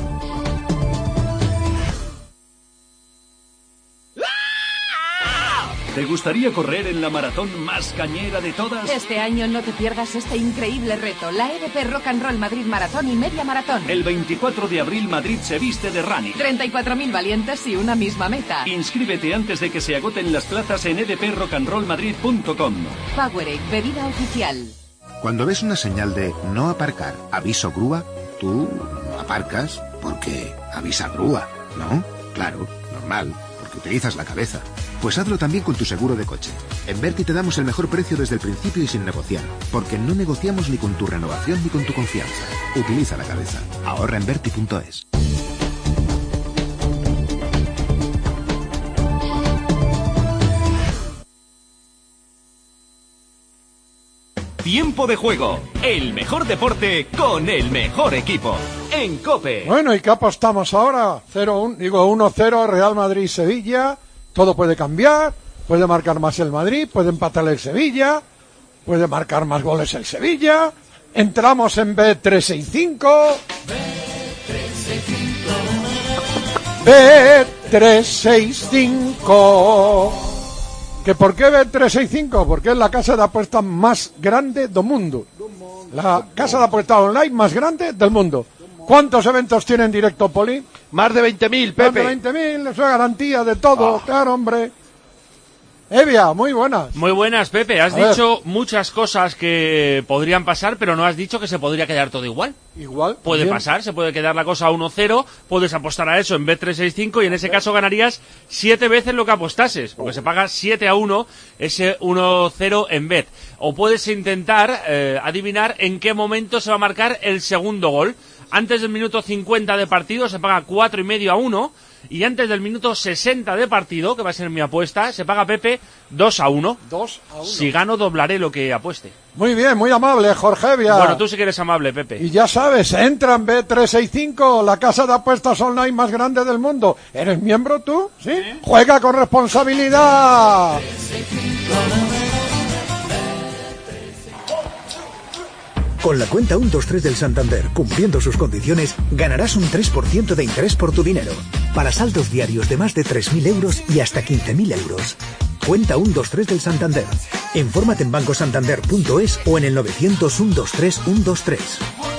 ¿Te gustaría correr en la maratón más cañera de todas? Este año no te pierdas este increíble reto, la E D P Rock and Roll Madrid Maratón y Media Maratón. El veinticuatro de abril Madrid se viste de running. treinta y cuatro mil valientes y una misma meta. Inscríbete antes de que se agoten las plazas en e d p rock and roll madrid punto com. Powerade, bebida oficial. Cuando ves una señal de no aparcar, aviso grúa, tú aparcas porque avisa grúa, ¿no? Claro, normal, porque utilizas la cabeza. Pues hazlo también con tu seguro de coche. En Berti te damos el mejor precio desde el principio y sin negociar, porque no negociamos ni con tu renovación ni con tu confianza. Utiliza la cabeza. Ahorra en berti punto es. Tiempo de juego, el mejor deporte con el mejor equipo en COPE. Bueno, ¿y qué apostamos ahora? cero uno, digo uno cero Real Madrid-Sevilla. Todo puede cambiar. Puede marcar más el Madrid, puede empatar el Sevilla, puede marcar más goles el Sevilla. Entramos en B trescientos sesenta y cinco. Bet tres seis cinco. ¿Que por qué Bet tres seis cinco? Porque es la casa de apuestas más grande del mundo. La casa de apuestas online más grande del mundo. ¿Cuántos eventos tiene en directo, Poli? Más de veinte mil, Pepe. Más de veinte mil, eso es garantía de todo, oh. Claro, hombre. Evia, muy buenas. Muy buenas, Pepe. Has A dicho ver. muchas cosas que podrían pasar, pero no has dicho que se podría quedar todo igual. Igual. Puede bien. pasar, se puede quedar la cosa a uno cero, puedes apostar a eso en Bet tres seis cinco y en ese caso ganarías siete veces lo que apostases, porque se paga siete a uno ese uno cero en Bet. O puedes intentar eh, adivinar en qué momento se va a marcar el segundo gol. Antes del minuto cincuenta de partido se paga cuatro y medio a uno. Y antes del minuto sesenta de partido, que va a ser mi apuesta, se paga Pepe dos a uno. dos a uno. Si gano, doblaré lo que apueste. Muy bien, muy amable, Jorge Evia. Bueno, tú sí que eres amable, Pepe. Y ya sabes, entra en Bet tres seis cinco, la casa de apuestas online más grande del mundo. ¿Eres miembro tú? ¿Sí? ¿Sí? Juega con responsabilidad. Con la cuenta uno dos tres del Santander, cumpliendo sus condiciones, ganarás un tres por ciento de interés por tu dinero. Para saldos diarios de más de tres mil euros y hasta quince mil euros. Cuenta uno dos tres del Santander. Infórmate en banco santander punto es o en el novecientos uno dos tres uno dos tres.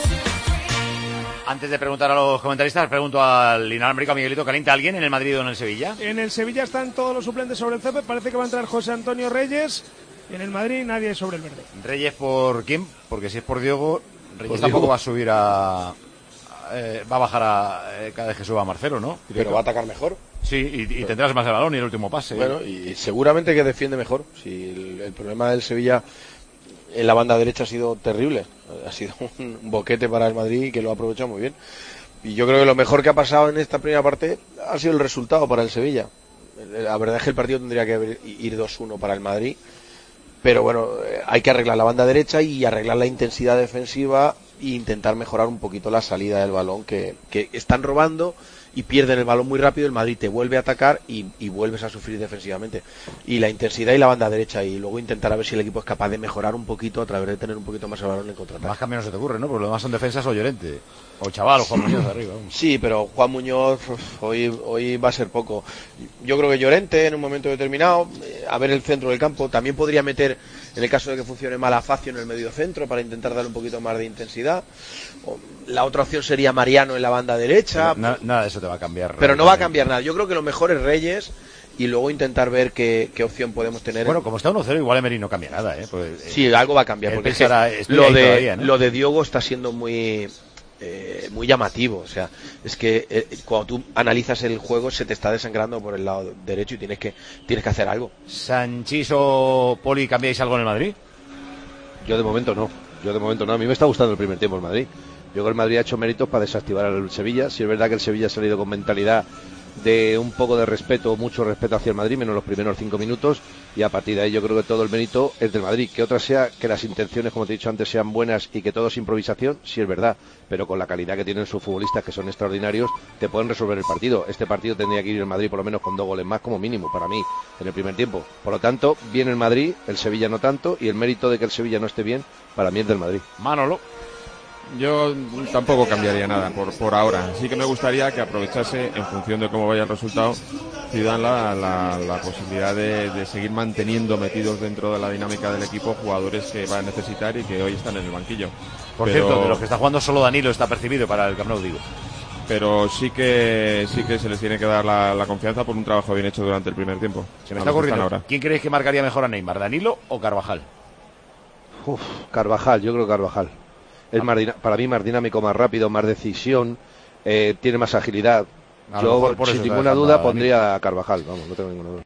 Antes de preguntar a los comentaristas, pregunto al inalámbrico Miguelito, ¿calienta alguien en el Madrid o en el Sevilla? En el Sevilla están todos los suplentes sobre el césped. Parece que va a entrar José Antonio Reyes. Y en el Madrid nadie sobre el verde. ¿Reyes por quién? Porque si es por Diogo, Reyes Por tampoco Diogo. va a subir a... Eh, va a bajar a, eh, cada vez que suba a Marcelo, ¿no? Pero va a atacar mejor. Sí, y, y tendrás más el balón y el último pase. Bueno, y seguramente que defiende mejor. Si el, el problema del Sevilla en la banda derecha ha sido terrible. Ha sido un boquete para el Madrid que lo ha aprovechado muy bien. Y yo creo que lo mejor que ha pasado en esta primera parte ha sido el resultado para el Sevilla. La verdad es que el partido tendría que ir dos uno para el Madrid. Pero bueno, hay que arreglar la banda derecha y arreglar la intensidad defensiva e intentar mejorar un poquito la salida del balón, que, que están robando y pierden el balón muy rápido, el Madrid te vuelve a atacar y, y vuelves a sufrir defensivamente. Y la intensidad y la banda derecha, y luego intentar a ver si el equipo es capaz de mejorar un poquito a través de tener un poquito más el balón en contraataque. Más cambios no se te ocurre, ¿no? Porque lo demás son defensas o Llorente. O Chaval, o Juan Muñoz de arriba. Vamos. Sí, pero Juan Muñoz uf, hoy hoy va a ser poco. Yo creo que Llorente en un momento determinado, eh, a ver el centro del campo, también podría meter, en el caso de que funcione Malafacio, en el medio centro para intentar darle un poquito más de intensidad. O, la otra opción sería Mariano en la banda derecha. Na, nada de eso te va a cambiar. Pero no va a cambiar nada. Yo creo que lo mejor es Reyes y luego intentar ver qué, qué opción podemos tener. Bueno, como está uno cero, igual Emery no cambia nada, ¿eh? Pues, sí, eh, algo va a cambiar. Porque es que lo, de, todavía, ¿no? Lo de Diogo está siendo muy... Eh, muy llamativo, o sea, es que eh, cuando tú analizas el juego se te está desangrando por el lado derecho y tienes que tienes que hacer algo. ¿Sanchís o Poli cambiáis algo en el Madrid? Yo de momento no, yo de momento no, a mí me está gustando el primer tiempo el Madrid. Yo creo que el Madrid ha hecho méritos para desactivar al Sevilla. Si es verdad que el Sevilla ha salido con mentalidad de un poco de respeto, mucho respeto hacia el Madrid, menos los primeros cinco minutos, y a partir de ahí yo creo que todo el mérito es del Madrid. Que otra sea que las intenciones, como te he dicho antes, sean buenas y que todo es improvisación, sí es verdad, pero con la calidad que tienen sus futbolistas, que son extraordinarios, te pueden resolver el partido. Este partido tendría que ir el Madrid por lo menos con dos goles más como mínimo, para mí, en el primer tiempo. Por lo tanto, bien el Madrid, el Sevilla no tanto, y el mérito de que el Sevilla no esté bien, para mí es del Madrid. Manolo. Yo tampoco cambiaría nada por, por ahora. Sí que me gustaría que aprovechase, en función de cómo vaya el resultado, Zidane la, la, la posibilidad de, de seguir manteniendo metidos dentro de la dinámica del equipo jugadores que va a necesitar y que hoy están en el banquillo. Por Pero, cierto, de los que está jugando solo Danilo está percibido para el Camp Nou, digo. Pero sí que sí que se les tiene que dar la, la confianza por un trabajo bien hecho durante el primer tiempo. Se me está ocurriendo, ¿quién creéis que marcaría mejor a Neymar, Danilo o Carvajal? Uf, Carvajal, yo creo Carvajal. Es más, para mí más dinámico, más rápido, más decisión, eh, tiene más agilidad. A Yo, por sin eso ninguna duda, pondría a Carvajal, vamos, no tengo ninguna duda.